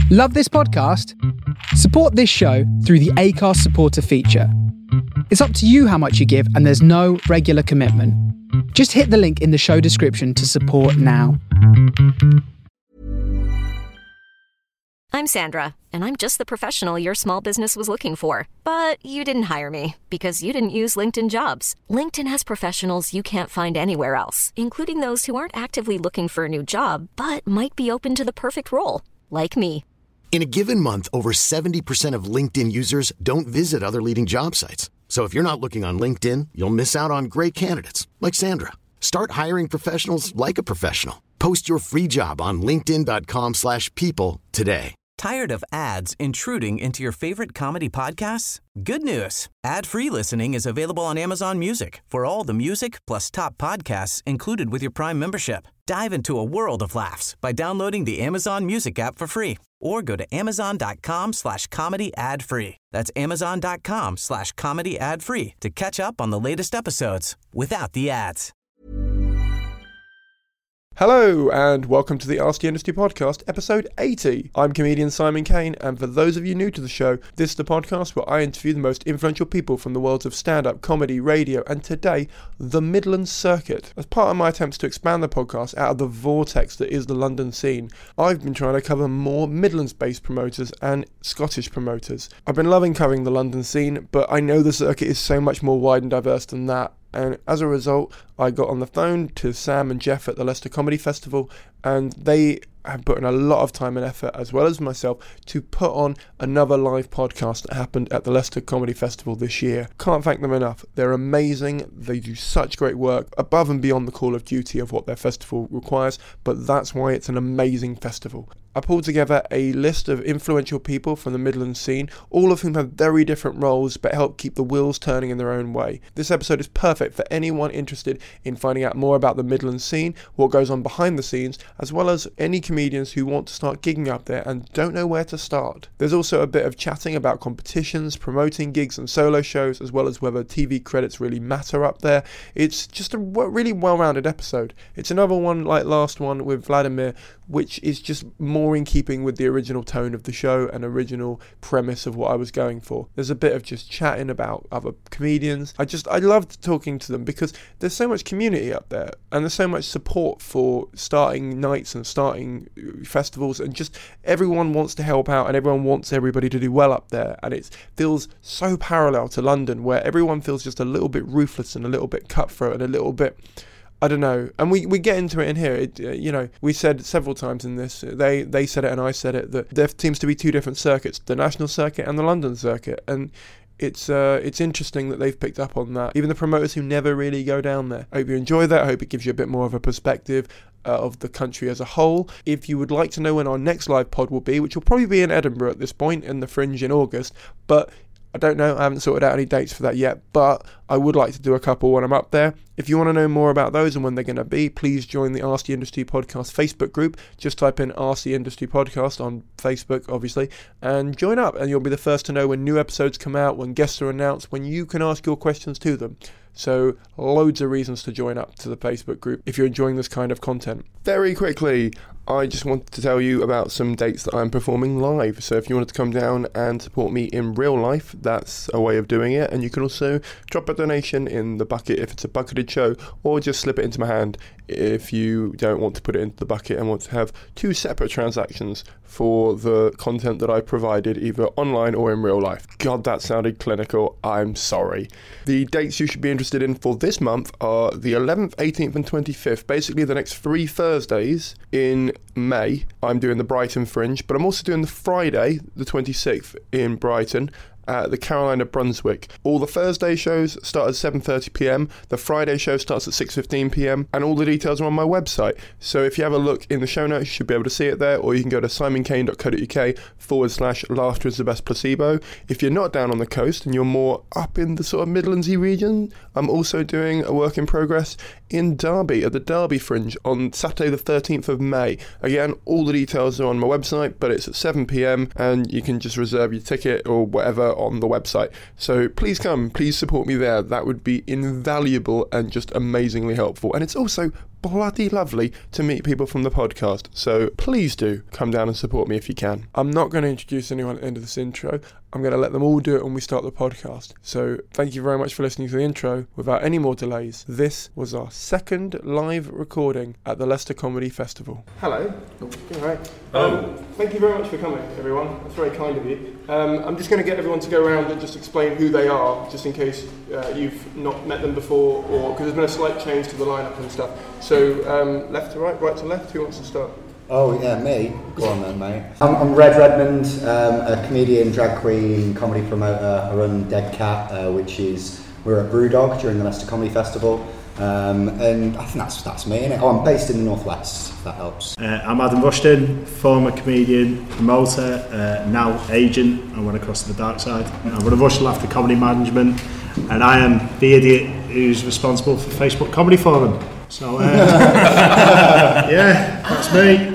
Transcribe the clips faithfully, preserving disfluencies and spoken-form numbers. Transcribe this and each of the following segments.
Love this podcast? Support this show through the Acast supporter feature. It's up to you how much you give, and there's no regular commitment. Just hit the link in the show description to support now. I'm Sandra, and I'm just the professional your small business was looking for. But you didn't hire me because you didn't use LinkedIn Jobs. LinkedIn has professionals you can't find anywhere else, including those who aren't actively looking for a new job, but might be open to the perfect role, like me. In a given month, over seventy percent of LinkedIn users don't visit other leading job sites. So if you're not looking on LinkedIn, you'll miss out on great candidates like Sandra. Start hiring professionals like a professional. Post your free job on linkedin.com slash people today. Tired of ads intruding into your favorite comedy podcasts? Good news. Ad-free listening is available on Amazon Music for all the music plus top podcasts included with your Prime membership. Dive into a world of laughs by downloading the Amazon Music app for free or go to amazon.com slash comedy ad free. That's amazon.com slash comedy ad free to catch up on the latest episodes without the ads. Hello and welcome to the Ask the Industry Podcast, episode eighty. I'm comedian Simon Kane, and for those of you new to the show, this is the podcast where I interview the most influential people from the worlds of stand-up, comedy, radio, and today, the Midlands circuit. As part of my attempts to expand the podcast out of the vortex that is the London scene, I've been trying to cover more Midlands-based promoters and Scottish promoters. I've been loving covering the London scene, but I know the circuit is so much more wide and diverse than that. And as a result, I got on the phone to Sam and Jeff at the Leicester Comedy Festival, and they have put in a lot of time and effort, as well as myself, to put on another live podcast that happened at the Leicester Comedy Festival this year. Can't thank them enough. They're amazing. They do such great work above and beyond the call of duty of what their festival requires, but that's why it's an amazing festival. I pulled together a list of influential people from the Midlands scene, all of whom have very different roles but help keep the wheels turning in their own way. This episode is perfect for anyone interested in finding out more about the Midlands scene, what goes on behind the scenes, as well as any comedians who want to start gigging up there and don't know where to start. There's also a bit of chatting about competitions, promoting gigs and solo shows, as well as whether T V credits really matter up there. It's just a really well-rounded episode. It's another one like last one with Vladimir, which is just more in keeping with the original tone of the show and original premise of what I was going for. There's a bit of just chatting about other comedians. I just, I loved talking to them because there's so much community up there and there's so much support for starting nights and starting festivals, and just everyone wants to help out and everyone wants everybody to do well up there, and it feels so parallel to London where everyone feels just a little bit ruthless and a little bit cutthroat and a little bit, I don't know, and we, we get into it in here. It, uh, you know, we said several times in this, they they said it and I said it, that there seems to be two different circuits, the national circuit and the London circuit, and it's uh, it's interesting that they've picked up on that, even the promoters who never really go down there. I hope you enjoy that. I hope it gives you a bit more of a perspective uh, of the country as a whole. If you would like to know when our next live pod will be, which will probably be in Edinburgh at this point, in the Fringe in August, but I don't know, I haven't sorted out any dates for that yet, but I would like to do a couple when I'm up there. If you want to know more about those and when they're going to be, please join the Ask the Industry Podcast Facebook group. Just type in Ask the Industry Podcast on Facebook, obviously, and join up, and you'll be the first to know when new episodes come out, when guests are announced, when you can ask your questions to them. So loads of reasons to join up to the Facebook group if you're enjoying this kind of content. Very quickly, I just wanted to tell you about some dates that I'm performing live. So if you wanted to come down and support me in real life, that's a way of doing it. And you can also drop a donation in the bucket if it's a bucketed show, or just slip it into my hand if you don't want to put it into the bucket and want to have two separate transactions for the content that I provided either online or in real life. God, that sounded clinical. I'm sorry. The dates you should be interested in for this month are the eleventh, eighteenth and twenty-fifth. Basically the next three Thursdays in May. I'm doing the Brighton Fringe, but I'm also doing the Friday, the twenty-sixth in Brighton, at the Carolina Brunswick. All the Thursday shows start at seven thirty p m, the Friday show starts at six fifteen p m, and all the details are on my website. So if you have a look in the show notes, you should be able to see it there, or you can go to simonkane.co.uk forward slash laughter is the best placebo. If you're not down on the coast and you're more up in the sort of Midlandsy region, I'm also doing a work in progress in Derby at the Derby Fringe on Saturday the thirteenth of May. Again, all the details are on my website, but it's at seven p m and you can just reserve your ticket or whatever on the website. So please come, please support me there. That would be invaluable and just amazingly helpful. And it's also bloody lovely to meet people from the podcast, so please do come down and support me if you can. I'm not going to introduce anyone at the end of this intro. I'm going to let them all do it when we start the podcast. So thank you very much for listening to the intro. Without any more delays, this was our second live recording at the Leicester Comedy Festival. Hello. Oh, all right. Um, thank you very much for coming, everyone. That's very kind of you. Um, I'm just going to get everyone to go around and just explain who they are, just in case uh, you've not met them before, or because there's been a slight change to the lineup and stuff. So um, left to right, right to left. Who wants to start? Oh yeah, me. Go on then, mate. I'm, I'm Red Redmond, um, a comedian, drag queen, comedy promoter. I run Dead Cat, uh, which is we're at Brewdog during the Leicester Comedy Festival, um, and I think that's that's me, innit? Oh, I'm based in the northwest. If that helps. Uh, I'm Adam Rushton, former comedian, promoter, uh, now agent. I went across to the dark side. I run a Rushton Laughter Comedy Management, and I am the idiot who's responsible for Facebook Comedy Forum. So, uh, yeah, that's me.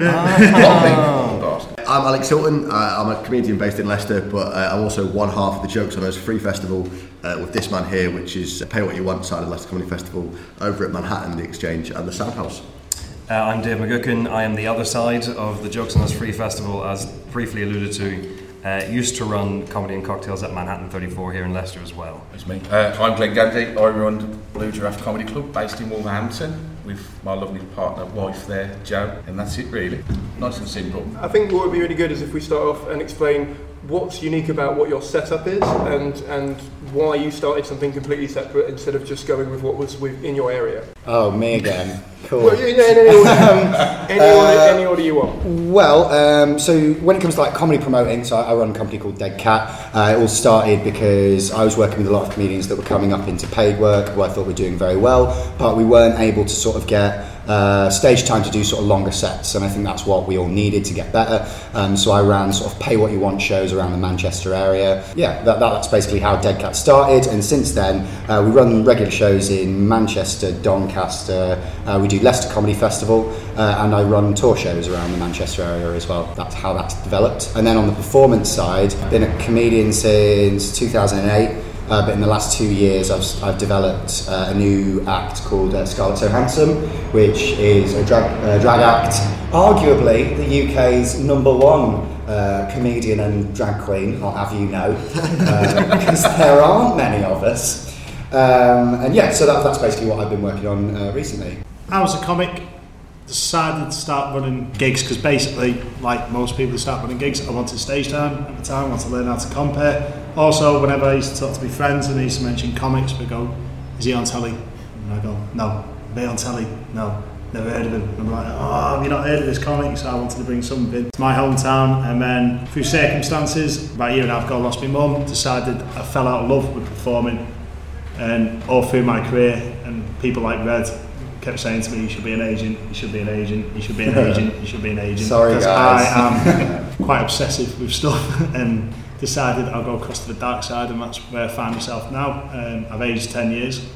I'm Alex Hilton. Uh, I'm a comedian based in Leicester, but uh, I'm also one half of the Jokes on Us free festival uh, with this man here, which is Pay What You Want side of the Leicester Comedy Festival over at Manhattan, the Exchange and the Sound House. Uh, I'm Dave McGuckin. I am the other side of the Jokes on Us free festival, as briefly alluded to. Uh, used to run Comedy and Cocktails at Manhattan thirty-four here in Leicester as well. That's me. Uh, I'm Glenn Gandy. I run the Blue Giraffe Comedy Club based in Wolverhampton with my lovely partner, wife there, Jo, and that's it really. Nice and simple. I think what would be really good is if we start off and explain what's unique about what your setup is and and why you started something completely separate instead of just going with what was with, in your area. Oh, me again. Cool. Well, in any order, any, order, uh, any order you want. Well, um, so when it comes to like comedy promoting, so I, I run a company called Dead Cat. Uh, it all started because I was working with a lot of comedians that were coming up into paid work, who I thought were doing very well, but we weren't able to sort of get uh, stage time to do sort of longer sets, and I think that's what we all needed to get better. Um, so I ran sort of pay what you want shows around the Manchester area. Yeah, that, that's basically how Dead Cat started, and since then uh, we run regular shows in Manchester, Doncaster. Uh, we do Leicester Comedy Festival, uh, and I run tour shows around the Manchester area as well. That's how that's developed. And then on the performance side, been a comedian since two thousand eight. Uh, but in the last two years, I've, I've developed uh, a new act called uh, Scarlett So Handsome, which is a drag, uh, drag act, arguably the U K's number one uh, comedian and drag queen, I'll have you know, uh, because there aren't many of us. Um, and yeah, so that, that's basically what I've been working on uh, recently. I was a comic, decided to start running gigs because basically, like most people who start running gigs, I wanted stage time at the time, I wanted to learn how to compare. Also, whenever I used to talk to my friends and they used to mention comics, we go, is he on telly? And I go, no. Is he on telly? No. Never heard of him. And I'm like, oh, have you not heard of this comic? So I wanted to bring something to my hometown, and then through circumstances, about a year and a half ago I lost my mum, decided I fell out of love with performing, and all through my career, and people like Red kept saying to me, you should be an agent, you should be an agent, you should be an agent, you should be an agent. Sorry because guys. I am quite obsessive with stuff, and decided I'll go across to the dark side, and that's where I find myself now. Um, I've aged ten years.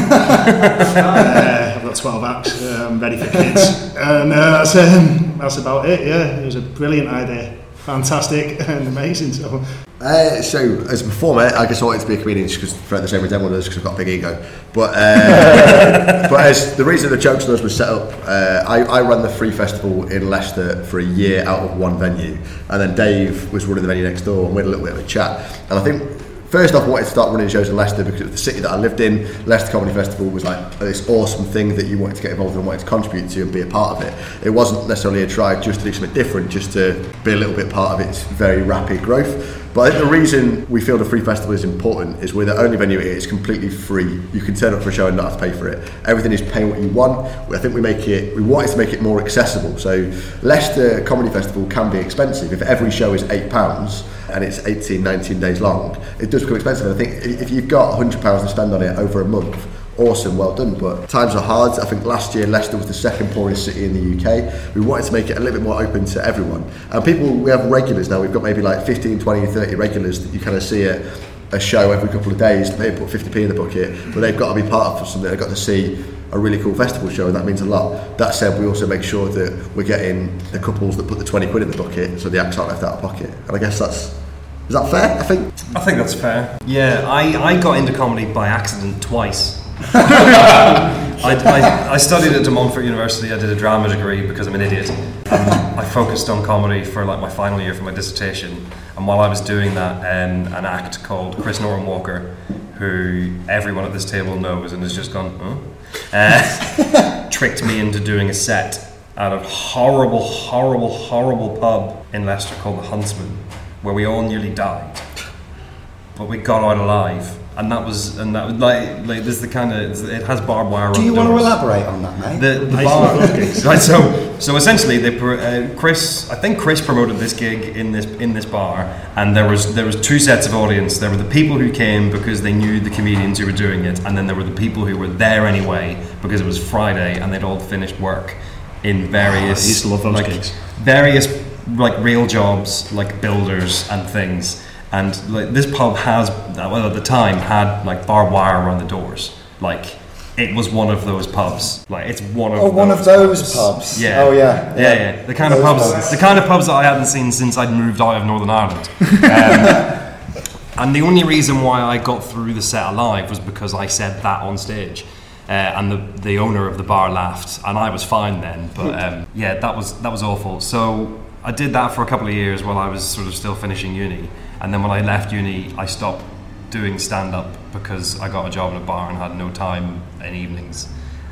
uh, I've got twelve acts, uh, I'm ready for kids, and uh, that's, um, that's about it. Yeah, it was a brilliant idea, fantastic and amazing. So, uh, so as a performer, I guess I wanted to be a comedian just because throughout the same with everyone does, because I've got a big ego. But uh, but as the reason the Jokes on Us was set up, uh, I, I ran the free festival in Leicester for a year out of one venue, and then Dave was running the venue next door, and we had a little bit of a chat. And I think first off, I wanted to start running shows in Leicester because it was the city that I lived in. Leicester Comedy Festival was like this awesome thing that you wanted to get involved in and wanted to contribute to and be a part of it. It wasn't necessarily a try just to do something different, just to be a little bit part of its very rapid growth. But I think the reason we feel the free festival is important is we're the only venue here. It's completely free. You can turn up for a show and not have to pay for it. Everything is pay what you want. I think we make it. We wanted to make it more accessible. So Leicester Comedy Festival can be expensive. If every show is eight pounds and it's eighteen, nineteen days long, it does become expensive. I think if you've got one hundred pounds to spend on it over a month, awesome, well done. But times are hard. I think last year Leicester was the second poorest city in the U K. We wanted to make it a little bit more open to everyone. And people, we have regulars now. We've got maybe like fifteen, twenty, thirty regulars that you kind of see at a show every couple of days. They put fifty p in the bucket, but they've got to be part of something. They've got to see a really cool festival show, and that means a lot. That said, we also make sure that we're getting the couples that put the twenty quid in the bucket, so the acts aren't left out of pocket. And I guess that's, is that fair? I think I think that's fair. Yeah, I, I got into comedy by accident twice. I, I, I studied at De Montfort University. I did a drama degree because I'm an idiot. And I focused on comedy for like my final year for my dissertation. And while I was doing that, um, an act called Chris Norton Walker, who everyone at this table knows and has just gone, huh? Uh, tricked me into doing a set at a horrible, horrible, horrible pub in Leicester called The Huntsman, where we all nearly died, but we got out alive. And that was, and that was like, like there's the kind of, it has barbed wire. Do on you the want doors. to elaborate on that, mate? The, the bar, right? So, so essentially, they, uh, Chris, I think Chris promoted this gig in this in this bar, and there was there was two sets of audience. There were the people who came because they knew the comedians who were doing it, and then there were the people who were there anyway because it was Friday and they'd all finished work in various, oh, I used to love those like, gigs. various like real jobs, like builders and things. And like this pub has, well at the time, had like barbed wire around the doors. Like it was one of those pubs. Like it's one of oh, those one of those pubs. pubs. Yeah. Oh yeah. Yeah, yeah. yeah. The kind those of pubs, pubs, the kind of pubs that I hadn't seen since I'd moved out of Northern Ireland. Um, and the only reason why I got through the set alive was because I said that on stage. Uh, and the the owner of the bar laughed, and I was fine then. But um, yeah, that was that was awful. So I did that for a couple of years while I was sort of still finishing uni. And then when I left uni, I stopped doing stand-up because I got a job in a bar and had no time in evenings.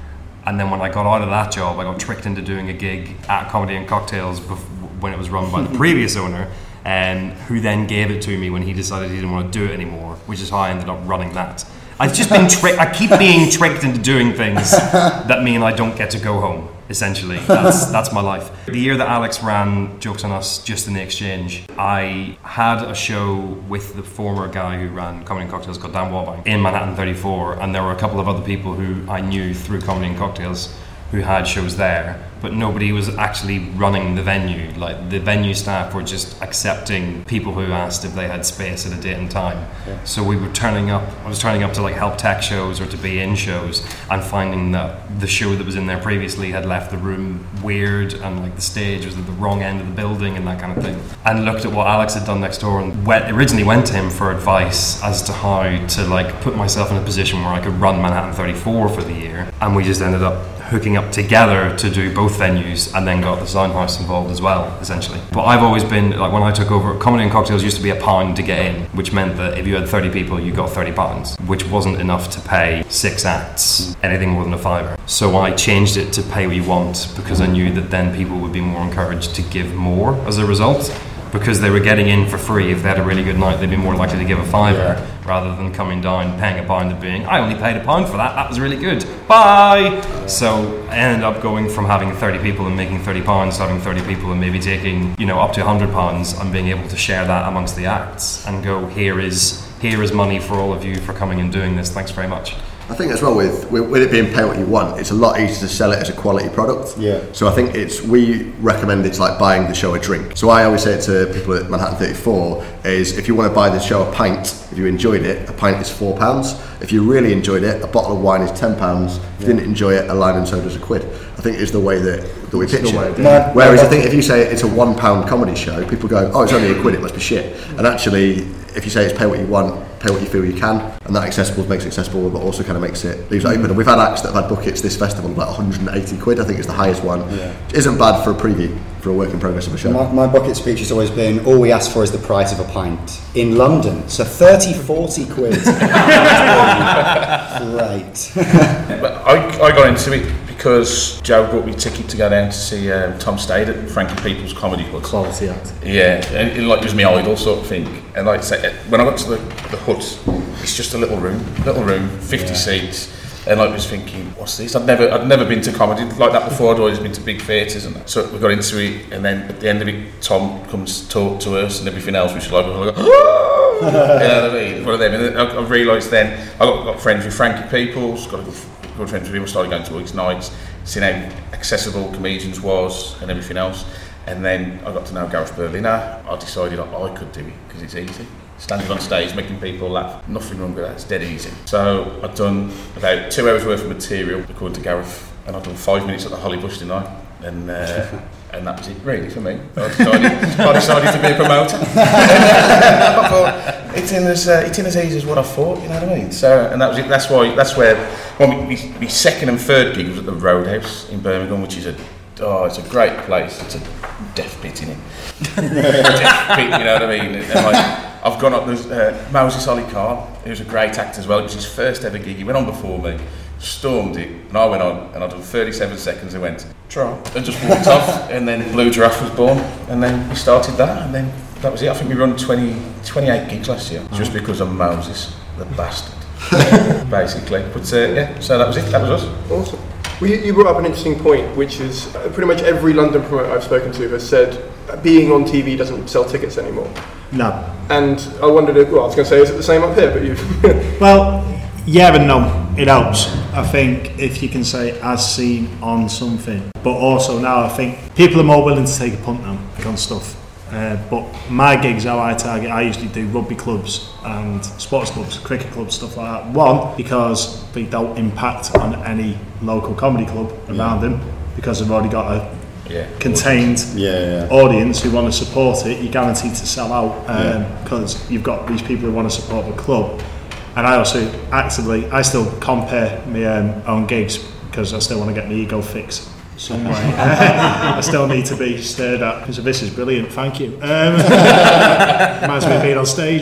And then when I got out of that job, I got tricked into doing a gig at Comedy and Cocktails bef- when it was run by the previous owner, and who then gave it to me when he decided he didn't want to do it anymore, which is how I ended up running that. I've just been tricked. I keep being tricked into doing things that mean I don't get to go home. Essentially, that's that's my life. The year that Alex ran Jokes on Us, just in the Exchange, I had a show with the former guy who ran Comedy and Cocktails called Dan Wabank in Manhattan thirty-four, and there were a couple of other people who I knew through Comedy and Cocktails who had shows there, but nobody was actually running the venue. Like the venue staff were just accepting people who asked if they had space at a date and time. Yeah. So we were turning up, I was turning up to like help tech shows or to be in shows, and finding that the show that was in there previously had left the room weird, and like the stage was at the wrong end of the building and that kind of thing. And looked at what Alex had done next door, and went, originally went to him for advice as to how to like put myself in a position where I could run Manhattan thirty-four for the year. And we just ended up hooking up together to do both venues, and then got the Soundhouse involved as well, essentially. But I've always been, like when I took over, Comedy and Cocktails used to be a pound to get in, which meant that if you had thirty people, you got thirty pounds, which wasn't enough to pay six acts, anything more than a fiver. So I changed it to pay what you want, because I knew that then people would be more encouraged to give more as a result, because they were getting in for free. If they had a really good night, they'd be more likely to give a fiver, yeah, rather than coming down, paying a pound and being, I only paid a pound for that, that was really good, bye! Yeah. So I ended up going from having thirty people and making thirty pounds to having thirty people and maybe taking, you know, up to one hundred pounds, and being able to share that amongst the acts and go, here is here is money for all of you for coming and doing this, thanks very much. I think as well with, with with it being pay what you want, it's a lot easier to sell it as a quality product. Yeah. So I think it's, we recommend it's like buying the show a drink. So I always say it to people at Manhattan thirty-four is, if you want to buy the show a pint, if you enjoyed it, a pint is four pounds. If you really enjoyed it, a bottle of wine is ten pounds. If you yeah. didn't enjoy it, a lime and soda's a quid. I think is the way that, that we pitch it. No, Whereas no, I think if you say it's a one pound comedy show, people go, oh, it's only a quid, it must be shit. And actually, if you say it's pay what you want, pay what you feel you can, and that accessible makes it accessible, but also kind of makes it, leaves it open. And we've had acts that have had buckets this festival of like one hundred eighty quid, I think is the highest one. Yeah. Which isn't bad for a preview, for a work in progress of a show. My, my bucket speech has always been, all we ask for is the price of a pint in London, so thirty, forty quid. Great. But I, I got into it because Joe brought me a ticket to go down to see um, Tom Stade at Frankie People's Comedy Hut. Quality act. Yeah, and it, like, it was my idol sort of thing. And like say, when I got to the, the hut, it's just a little room, little room, fifty yeah. seats. And I was thinking, what's this? I'd never, I'd never been to comedy like that before. I'd always been to big theatres, and that. So we got into it. And then at the end of it, Tom comes to talk to us and everything else, which is like, like oh! You know what I mean? One of them. And I, I realised then I got, got friends with Frankie Peoples, got a good, good friends with him. I started going to all his nights, seeing how accessible comedians was and everything else. And then I got to know Gareth Berliner. I decided I, I could do it because it's easy. Standing on stage, making people laugh, nothing wrong with that, it's dead easy. So I'd done about two hours worth of material, according to Gareth, and I'd done five minutes at the Holly Bush tonight, and uh, and that was it really for me. I decided, I decided to be a promoter. I thought, it's in as uh, it's in as easy as what I thought. You know what I mean? So, and that was it. That's why. That's where. Well, my, my second and third gig was at the Roadhouse in Birmingham, which is a oh, it's a great place. It's a death pit in it. Death pit, you know what I mean? And like, I've gone up. There's uh, Moses Ali Khan, who's a great actor as well. It was his first ever gig. He went on before me, stormed it, and I went on, and I done thirty-seven seconds and went try, and just walked off, and then Blue Giraffe was born, and then we started that, and then that was it. I think we run twenty, twenty-eight gigs last year, just because of Moses, the bastard, basically. But uh, yeah, so that was it. That was us. Awesome. Well, you, you brought up an interesting point, which is uh, pretty much every London promoter I've spoken to has said uh, being on T V doesn't sell tickets anymore. No. And I wondered, if, well, I was going to say, is it the same up here? But you. Well, yeah and no. It helps. I think if you can say as seen on something, but also now I think people are more willing to take a punt now on stuff. Uh, but my gigs, how I target, I usually do rugby clubs and sports clubs, cricket clubs, stuff like that. One, because they don't impact on any local comedy club around them, because they've already got a yeah. contained yeah, yeah. audience who want to support it. You're guaranteed to sell out because um, yeah. you've got these people who want to support the club. And I also actively, I still compare my um, own gigs because I still want to get my ego fixed some way. I still need to be stared at because this is brilliant, thank you. Um, reminds me of being on stage.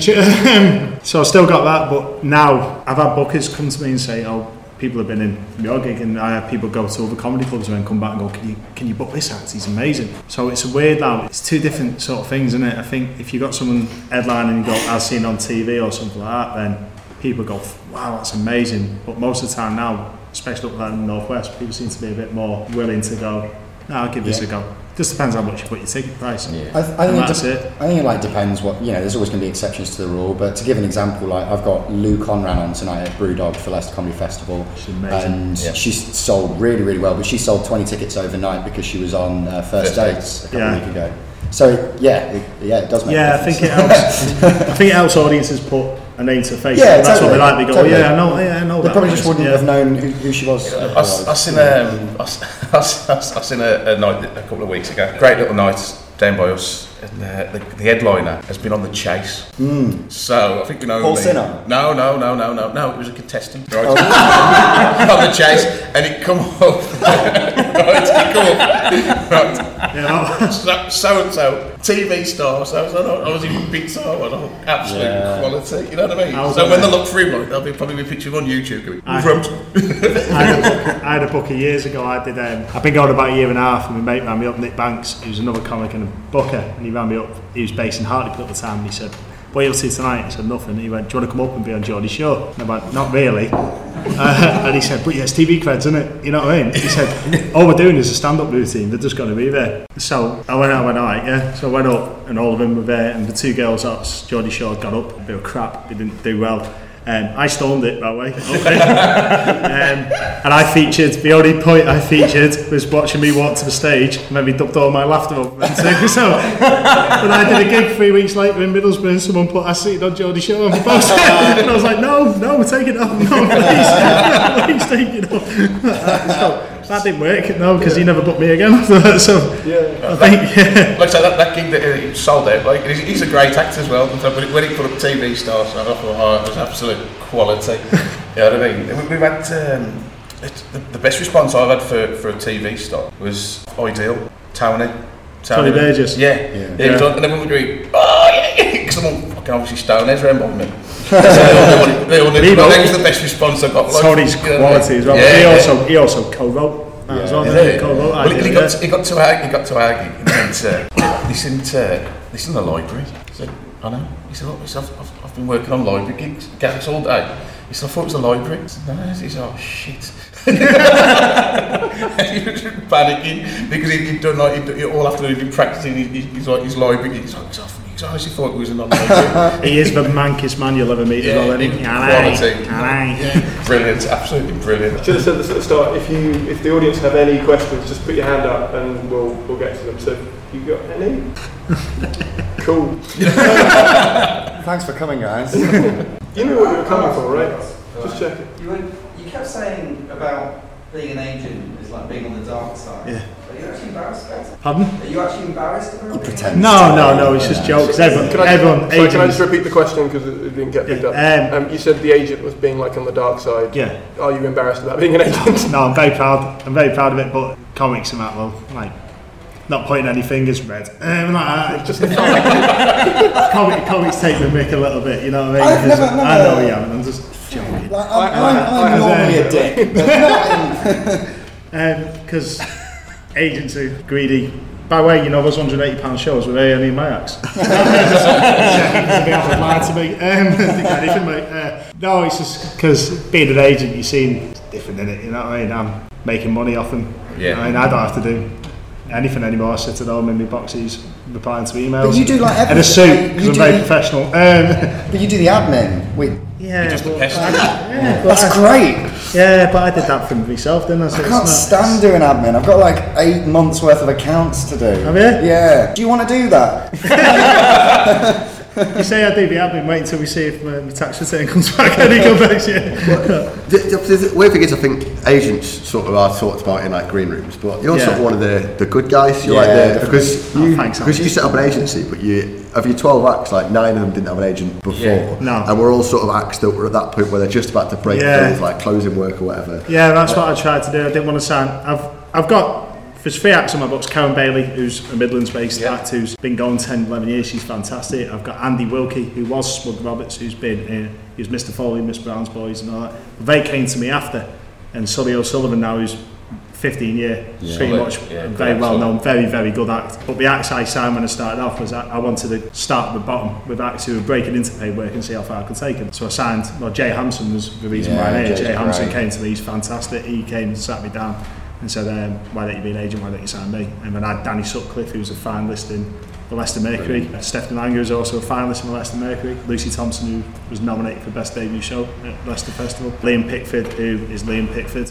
So I've still got that, but now I've had bookers come to me and say, oh, people have been in your gig, and I have people go to other comedy clubs and then come back and go, can you can you book this act? He's amazing. So it's weird now. It's two different sort of things, isn't it? I think if you've got someone headlining and you go, as seen on T V or something like that, then people go, wow, that's amazing. But most of the time now, especially up there in the Northwest, people seem to be a bit more willing to go, no, I'll give this yeah. a go. Just depends how much you put your ticket price. Yeah. I, th- I think that's it, de- it. I think it like depends what, you know, there's always going to be exceptions to the rule, but to give an example, like I've got Lou Conran on tonight at Brewdog for Leicester Comedy Festival. She's amazing. And yeah. she's sold really, really well, but she sold twenty tickets overnight because she was on uh, First, First Dates a couple yeah. of weeks ago. So yeah, it, yeah, it does make yeah, a difference. Yeah, I think it helps. I think it helps audiences put a name to a face. Yeah, that's totally, what they like. They go, totally. yeah, I know, yeah, I know. They that probably just wouldn't yeah. have known who, who she was. Yeah, I, I, I seen um, I, I, I seen a, a night a couple of weeks ago. Great little night down by us. And uh, the, the headliner has been on The Chase. Mm. So I think you know. Paul Sinner? No, no, no, no, no, no. It was a contestant. Right. Oh. On The Chase, and it come up. right, it come up. Right. Yeah. So, so and so, T V star. So, so I was even big star. Absolute yeah. quality. You know what I mean? I so when they look through, like there'll be probably be a picture on YouTube. Going, I, from. I, had a book, I had a booker years ago. I did. Um, I've been going about a year and a half, and my mate ran me up. Nick Banks, who's another comic and a booker, and he ran me up. He was based in Hartlepool at the time, and he said, what are you up to tonight? I said, nothing. He went, do you want to come up and be on Geordie's show? And I went, not really. Uh, and he said, but yeah, it's T V creds, isn't it? You know what I mean? He said, all we're doing is a stand-up routine. They're just going to be there. So I went out, I went, all right, yeah. So I went up, and all of them were there, and the two girls at Geordie's show got up. They were crap. They didn't do well. Um, I stormed it, by the way. Okay. um, and I featured, the only point I featured was watching me walk to the stage and then we dubbed all my laughter up. So when I did a gig three weeks later in Middlesbrough and someone put I seated on Geordie's show on the poster and I was like, no, no, take it off. No, please, please take it off. So, that didn't work, no, because yeah. he never booked me again after that. So yeah. I think, yeah. Like I said, that, that gig that he sold out, like he's, he's a great actor as well. When he put up T V stars, I thought, oh, it was absolute quality. You know what I mean? We, we had um, it, the, the best response I've had for, for a T V star was Ideal, Tony. Tony Burgess. Yeah, yeah. yeah. yeah. Was on, and everyone would go, oh yeah, yeah, because someone fucking obviously Stonehead's around on me. They all, they all did, that was the best response I got. Like, Tony's quality as well. Yeah, he yeah. also he also co-wrote that yeah. as well. Yeah. He co-wrote. Well, he, he got to, he got to argue. He got to argue. And went, uh, listen to listen to the library. I said, I know. He said, look, I've, I've, I've been working on library gigs, gigs all day. He said, I thought it was the library. I said, no. He said, oh shit. And he was panicking because he'd, he'd done like he'd, all afternoon he'd been practicing his, his, like, his library. He's like, I actually thought it was an library. He is the mankest man you'll ever meet yeah, as well, isn't he? Quality. Yeah. Brilliant, absolutely brilliant. I should have said this at the start. If you, if the audience have any questions, just put your hand up and we'll we'll get to them. So, you got any? Cool. Thanks for coming, guys. You know what you were coming for, right? Just check it. You went, you kept saying about being an agent is like being on the dark side. Yeah. Are you actually embarrassed about it? Pardon? Are you actually embarrassed about it? Pretend. No, no, no, it's just jokes. Everyone, Can I, everyone, sorry, can I agents. just repeat the question because it, it didn't get picked Yeah, up? um, Um, you said the agent was being like on the dark side. Yeah. Are you embarrassed about being an agent? No, I'm very proud. I'm very proud of it. But comics and that, well, like, not pointing any fingers red. Um, like, uh, just comic, comics take the mick a little bit. You know what I mean? I've never, never, I know you haven't. I'm just joking. Like, I'm, I'm, I'm, I'm normally a dick, but not in. Because um, agents are greedy. By the way, you know those one hundred eighty pound shows with A and E Max. They haven't lied to me. Um, they got anything, mate. Uh, no, it's just because being an agent, you seem different in it. You know what I mean? I'm making money off them. Yeah. You know what I mean, I don't have to do anything anymore. I sit at home in my boxes, replying to emails. But you do like everything. And a suit Like, because you I'm do very the- professional. Um, But you do the admin. With, yeah, just a but, pest. yeah, but that's I, great. yeah, but I did that for myself, didn't I? So I it's can't not- stand doing admin. I've got like eight months worth of accounts to do. Have you? Yeah. Do you want to do that? You say I do the admin, wait until we see if uh, the tax return comes back and he comes back to you. The, the, the weird thing is, I think agents sort of are talked about in like green rooms, but you're Yeah. sort of one of the, the good guys. You're Yeah, like the, definitely. because Oh, you thanks, because Andy. you set up an agency, but you of your twelve acts, like nine of them didn't have an agent before, Yeah. No. and we're all sort of acts that were at that point where they're just about to break Yeah. through, like closing work or whatever. Yeah, that's what I tried to do. I didn't want to sign. I've I've got there's three acts on my books. Karen Bailey, who's a Midlands-based Yeah. act, who's been going ten, eleven years. She's fantastic. I've got Andy Wilkie, who was Smug Roberts, who's been uh, he was Mister Foley, Miss Brown's Boys, and all that. They came to me after, and Sully O'Sullivan now, who's fifteen year, Yeah. pretty much Yeah, very great, well so- known, very very good act. But the acts I signed when I started off was I, I wanted to start at the bottom with acts who were breaking into paid work and see how far I could take them. So I signed. Well, Jay Hampson was the reason Yeah, why I'm here. Jay's Jay Hampson great. came to me. He's fantastic. He came and sat me down and said, um, why don't you be an agent, why don't you sign me? And then I had Danny Sutcliffe, who was a finalist in the Leicester Mercury. Uh, Stephanie Langer was also a finalist in the Leicester Mercury. Lucy Thompson, who was nominated for Best Debut Show at Leicester Festival. Liam Pickford, who is Liam Pickford.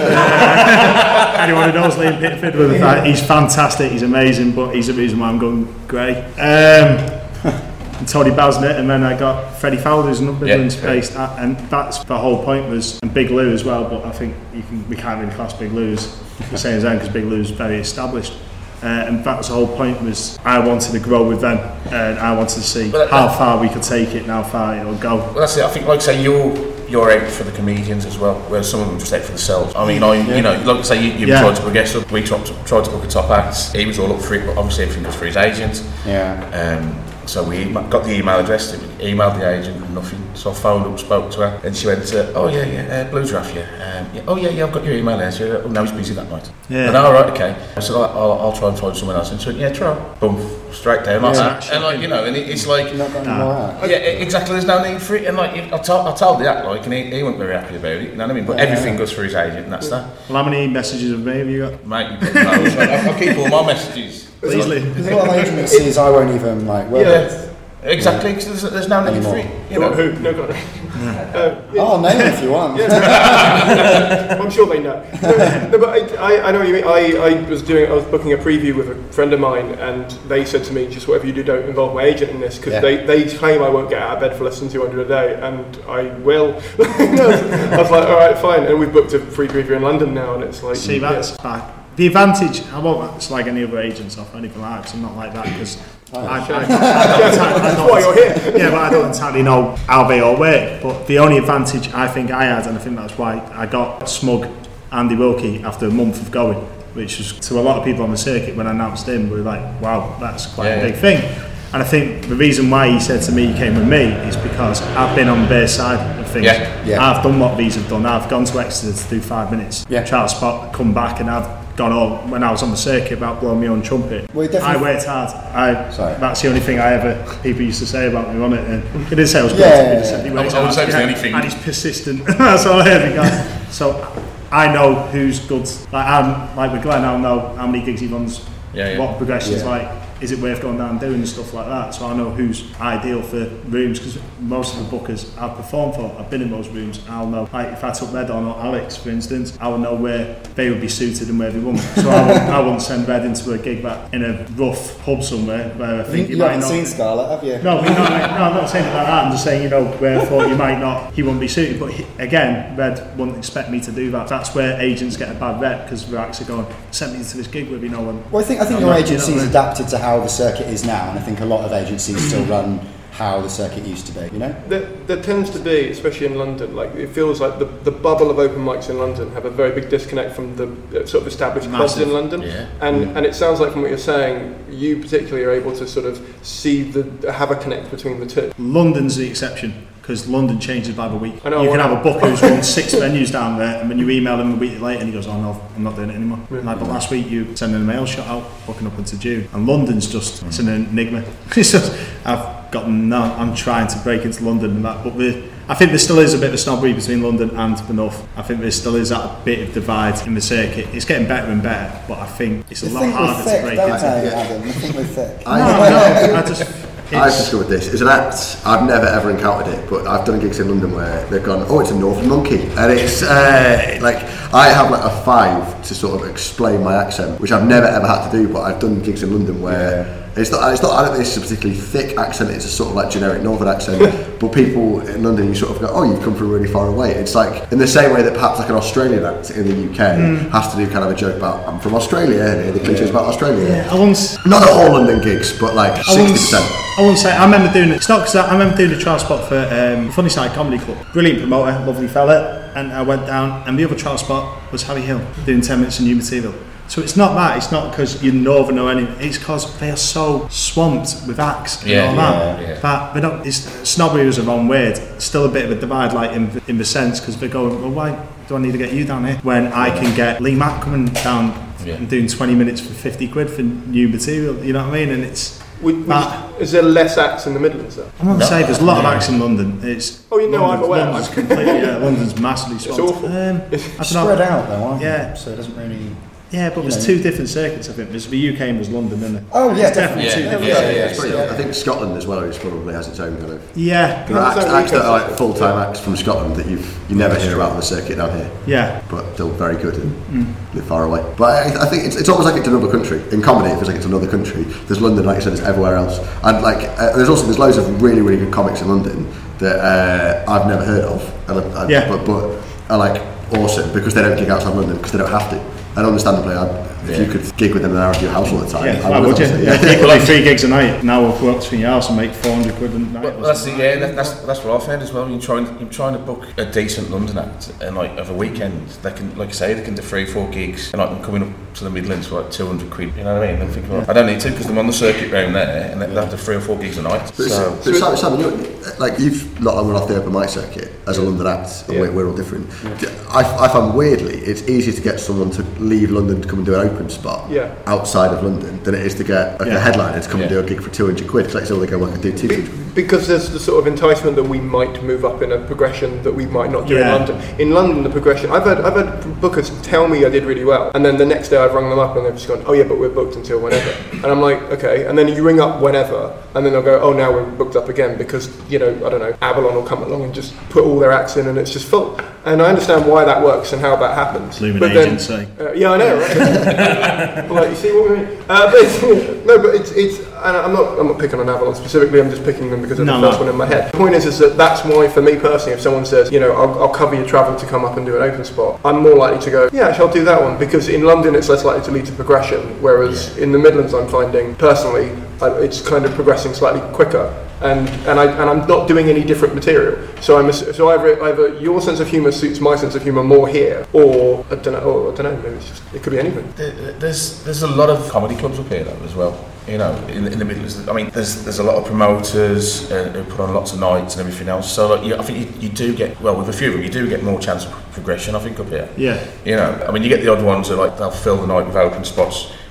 Anyone who knows Liam Pickford, with the fact he's fantastic, he's amazing, but he's the reason why I'm going grey. Um, and Tony Basnett, and then I got Freddie Fowler, who's another Yeah. Midlands-based, act, and that's the whole point was, and Big Lou as well, but I think you can we can't really class Big Lou as the same as them because Big Lou's very established. Uh, and that was the whole point was I wanted to grow with them and I wanted to see But that- how far we could take it and how far it'll go. Well, that's it. I think, like I say, you're you're out for the comedians as well, whereas some of them just out for themselves. I mean, I you know, like I say, you, you Yeah. tried to book a guest up. We tried to, tried to book a top act. He was all up for it, but obviously everything was for his agent. Yeah. Um, so we ema- got the email address, emailed the agent, and nothing. So I phoned up, spoke to her, and she went, uh, "Oh yeah, yeah, uh, Blues Raff, yeah. Um, yeah. Oh yeah, yeah, I've got your email there." She went, "Oh no, he's busy that night." Yeah. And all right, okay. I said, "I'll, I'll, I'll try and find someone else." And she went, "Yeah, try." Boom, straight down like Yeah. that. And like you know, and it, it's like. You're not going to more out. Yeah, e- exactly. There's no need for it, and like I told, I told the act like, and he, he wasn't very happy about it. You know what I mean? But Yeah. everything goes through his agent, and that's that. Well, how many messages of me have you got? Mate, you put those. I, I keep all my messages. Easily. There's a lot of agencies I won't even like work Yeah, with. exactly. Because there's, there's no need for it. You know. Who? No, God. Uh, Oh, name it if you want. I'm sure they know. No, no, but I, I, I know what you mean. I, I was doing, I was booking a preview with a friend of mine, and they said to me, "Just whatever you do, don't involve my agent in this," because Yeah. they, they claim I won't get out of bed for less than two hundred a day, and I will. I was like, all right, fine. And we've booked a free preview in London now, and it's like, See, that's yeah. back. The advantage, I won't it's like any other agents off or anything like that, 'cause I'm not like that because I, I, I, I, don't entirely- I That's don't- why you're here. Yeah, but I don't entirely know how they all work. But the only advantage I think I had, and I think that's why I got Smug Andy Wilkie after a month of going, which was to a lot of people on the circuit when I announced him, we were like, wow, that's quite Yeah, a yeah. big thing. And I think the reason why he said to me he came with me is because I've been on their side of things. Yeah. Yeah. I've done what these have done. I've gone to Exeter to do five minutes, Yeah. try to spot, come back, and I've gone all when I was on the circuit about blowing my own trumpet. Well, definitely- I worked hard. I Sorry. that's the only thing I ever people used to say about me on it. And it didn't say I was good. Yeah, They yeah, just said he I works would hard, say it's the yeah, only thing. and he's persistent. That's all I ever got. So I know who's good. Like I'm like with Glenn, I'll know how many gigs he runs, Yeah, yeah. what progression's Yeah. like. is it worth going down and doing and stuff like that. So I know who's ideal for rooms, because most of the bookers I've performed for, I've been in those rooms. I'll know, like if I took Red on or Alex, for instance, I would know where they would be suited and where they wouldn't. So I wouldn't, I wouldn't send Red into a gig back in a rough pub somewhere where I think you, you, you might haven't not. seen Scarlett, have you? No, we not, no, I'm not saying it like that. I'm just saying, you know, where I thought you might not, he wouldn't be suited. But he, again, Red wouldn't expect me to do that. That's where agents get a bad rep, because they're actually going, send me to this gig where we know one. Well, I think I think I'm your not- agency's you know what I mean? adapted to how the circuit is now, and I think a lot of agencies still run how the circuit used to be, you know? There, there tends to be, especially in London, like it feels like the, the bubble of open mics in London have a very big disconnect from the uh, sort of established clubs in London. Yeah. And Mm. and it sounds like from what you're saying, you particularly are able to sort of see the have a connect between the two. London's the exception, because London changes by the week. I know, you can I have a booker who's run six venues down there, and when you email him a week later and he goes, oh no, I'm not doing it anymore. Yeah. Like, but last week you sending a mail shot out, booking up into June, and London's just, it's an enigma. It's just, I've gotten, no, I'm trying to break into London and that, but the I think there still is a bit of snobbery between London and the North. I think there still is that bit of divide in the circuit. It's getting better and better, but I think it's a You lot think we're harder thick, to break don't into. they, Adam? You think we're thick? I, No, no, I just, I've it's, discovered this. It's an act. I've never ever encountered it, but I've done gigs in London where they've gone, oh, it's a Northern monkey, and it's uh, like I have like a five to sort of explain my accent, which I've never ever had to do. But I've done gigs in London where yeah. it's not. It's not. I don't think it's a particularly thick accent. It's a sort of like generic Northern accent. But people in London, you sort of go, oh, you've come from really far away. It's like in the same way that perhaps like an Australian act in the U K mm. has to do kind of a joke about I'm from Australia, and the cliches yeah. about Australia. Yeah, I once. Not at all London gigs, but like sixty percent. I won't say. I remember doing it. It's not because I, I remember doing a trial spot for um, Funny Side Comedy Club. Brilliant promoter, lovely fella, and I went down. And the other trial spot was Harry Hill doing ten minutes of new material. So it's not that. It's not because you're Northern or anything. It's because they are so swamped with acts and Yeah, all that. yeah, yeah. But they don't. It's, snobbery was a wrong word. It's still a bit of a divide, like in in the sense, because they're going, well, why do I need to get you down here when I can get Lee Mack coming down Yeah. and doing twenty minutes for fifty quid for new material? You know what I mean? And it's. Would, would That- you, is there less acts in the Midlands though? I'm not No. saying there's a lot of acts in London. It's Oh, you know, I'm London's- aware. London's completely, yeah, London's massively swamped. awful. Um, I It's don't know. Spread out though, aren't Yeah. you? So it doesn't really. Yeah, but You there's know. two different circuits. I think there's the U K and there's London, isn't it? Oh yeah, It's definitely Yeah, two yeah, different. yeah, yeah, It's pretty- I think Scotland as well is probably has its own kind of. Yeah, There are acts, It's own acts that are like ecosystem. full-time acts from Scotland that you've you never hear about on the circuit down here, yeah. but still very good and live far away. But I, I think it's, it's almost like it's another country. In comedy, it feels like it's another country. There's London, like I said, it's everywhere else. And like uh, there's also there's loads of really really good comics in London that uh, I've never heard of. And I, I, Yeah. But, but are like awesome because they don't gig outside London because they don't have to. And understandably, I'd, if you could gig within an hour of your house all the time, Yeah, I why would you? obviously, Yeah. You could like three gigs a night. Now we'll go up to your house and make four hundred quid a night. But that's the, yeah, that, that's that's what I found as well. You're trying you're trying to book a decent London act, and like of a weekend, they can, like I say, they can do three, four gigs, and like them coming up to the Midlands for like two hundred quid. You know what I mean? I'm thinking, well, I don't need to because I'm on the circuit round there, and they have to three or four gigs a night. But, So, so, Simon, Simon you're, like you've not long run off the open mic circuit as a London act, and Yeah. we're, we're all different. I, I find weirdly it's easier to get someone to leave London to come and do an open spot Yeah. outside of London than it is to get like, Yeah. a headliner to come and Yeah. do a gig for two hundred quid. Because like, so they go, well, I can do two hundred. Because there's the sort of enticement that we might move up in a progression that we might not do Yeah. in London. In London, the progression, I've had I've had bookers tell me I did really well, and then the next day I've rung them up and they've just gone, oh yeah, but we're booked until whenever. And I'm like, okay. And then you ring up whenever, and then they'll go, oh, now we're booked up again because, you know, I don't know, Avalon will come along and just put all their acts in and it's just full. And I understand why that works and how that happens. Lumen but then, agency. uh, yeah, I know, right? Like, you see what we mean? Uh, but it's, no, but it's it's. And I'm not I'm not picking on Avalon specifically. I'm just picking them because they're No, the first no. one in my head. The point is, is that that's why for me personally, if someone says, you know, I'll, I'll cover your travel to come up and do an open spot, I'm more likely to go, yeah, actually I'll do that one because in London it's less likely to lead to progression. Whereas in the Midlands, I'm finding personally, I, it's kind of progressing slightly quicker. And and I and I'm not doing any different material. So I'm a, so either either your sense of humour suits my sense of humour more here, or I don't know, or I don't know. Maybe it's just it could be anything. There- There's there's a lot of comedy clubs up here though as well. You know, in, in the Midlands. I mean, there's there's a lot of promoters uh, who put on lots of nights and everything else. So like, you, I think you, you do get well with a few of them. You do get more chance of progression. I think up here. Yeah. You know, I mean, you get the odd ones who like they'll fill the night with open spots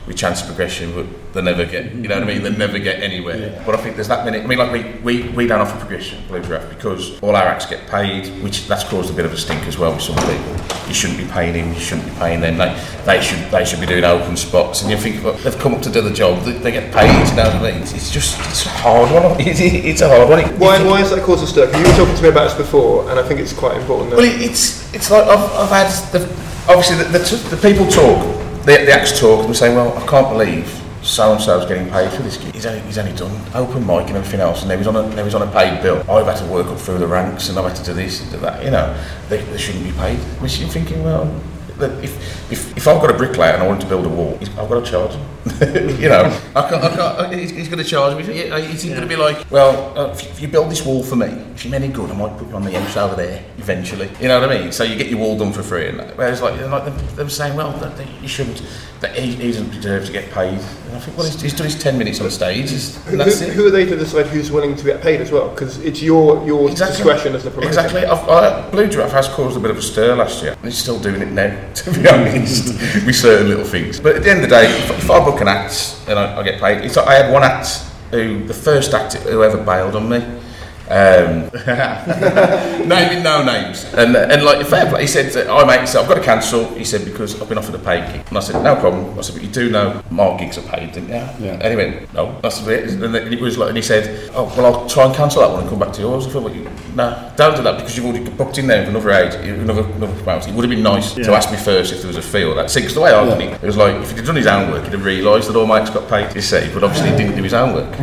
with chance of progression, but they never get, you know what I mean, they never get anywhere. Yeah. But I think there's that many, I mean, like we, we, we don't offer progression, Blue Giraffe, because all our acts get paid, which that's caused a bit of a stink as well with some people. You shouldn't be paying him, you shouldn't be paying them, they, they should they should be doing open spots, and you think, well, they've come up to do the job, they, they get paid, you know what I mean? It's, it's just, it's a hard one, it's, it's a hard one. Why, why is that caused a stir? You were talking to me about this before, and I think it's quite important. That well, it, it's it's like, I've, I've had, the, obviously the, the, the people talk, the, the acts talk, and say, well, I can't believe so-and-so's getting paid for this gig. He's only, he's only done open mic and everything else, and now he's on a, now he's on a paid bill. I've had to work up through the ranks, and I've had to do this and do that, you know. They, they shouldn't be paid. Which you're thinking, well, if, if, if I've got a bricklayer and I want to build a wall, I've got to charge him. You know, I can't, I can't, he's, he's going to charge me. He's yeah. going to be like, well, uh, if you build this wall for me, if you're any good, I might put you on the house over there eventually. You know what I mean? So you get your wall done for free. And whereas like, like them, them saying, well, that, that you shouldn't, that he, he doesn't deserve to get paid. And I think, well, he's, he's done his ten minutes on stage. And that's who, it. Who are they to decide who's willing to get paid as well? Because it's your your exactly. discretion as the promoter. Exactly. I've, I, Blue Giraffe has caused a bit of a stir last year, and he's still doing it now, to be honest, with certain little things. But at the end of the day, if, if I book an act and I, I get paid, it's like I had one act who, the first act who ever bailed on me, um, naming no names, and and like fair play, he said, "I mate, he said, I've got to cancel." He said, because I've been offered a paid gig, and I said, no problem. I said, but you do know my gigs are paid, didn't you? Yeah. And he went, no, that's it. And it was like, and he said, oh well, I'll try and cancel that one and come back to yours. I thought, well, you, no, don't do that, because you've already booked in there with another age, another another promoter. It would have been nice yeah. to ask me first if there was a fee or that. See, because the way I did it, it was like, if he'd done his own work, he'd have realised that all my acts got paid. You see, but obviously he didn't do his own work.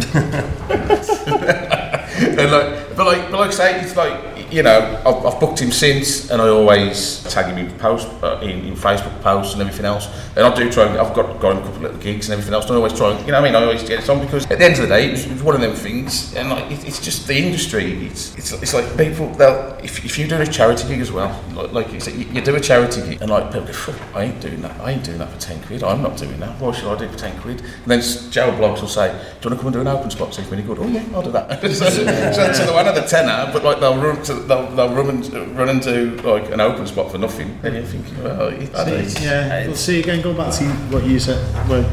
And like, but like, but like I say, it's like, you know, I've, I've booked him since, and I always tag him in post, uh, in, in Facebook posts and everything else. And I do try. And, I've got got him a couple of little gigs and everything else. And I always try. And, you know, what I mean, I always get it on, because at the end of the day, it's, it's one of them things. And like, it, it's just the industry. It's it's it's like people. They'll if if you do a charity gig as well, like, like you said, you, you do a charity gig, and like people go, I ain't doing that. I ain't doing that for ten quid. I'm not doing that. Why should I do it for ten quid? And then Joe Blogs will say, do you want to come and do an open spot? See if any good. Oh yeah, I'll do that. so, so, so they'll add a tenner, but like they'll run to they'll they'll run and run into like an open spot for nothing. And you're thinking, well, it's, see, it's, yeah. It's, well, see again. Go back to what you said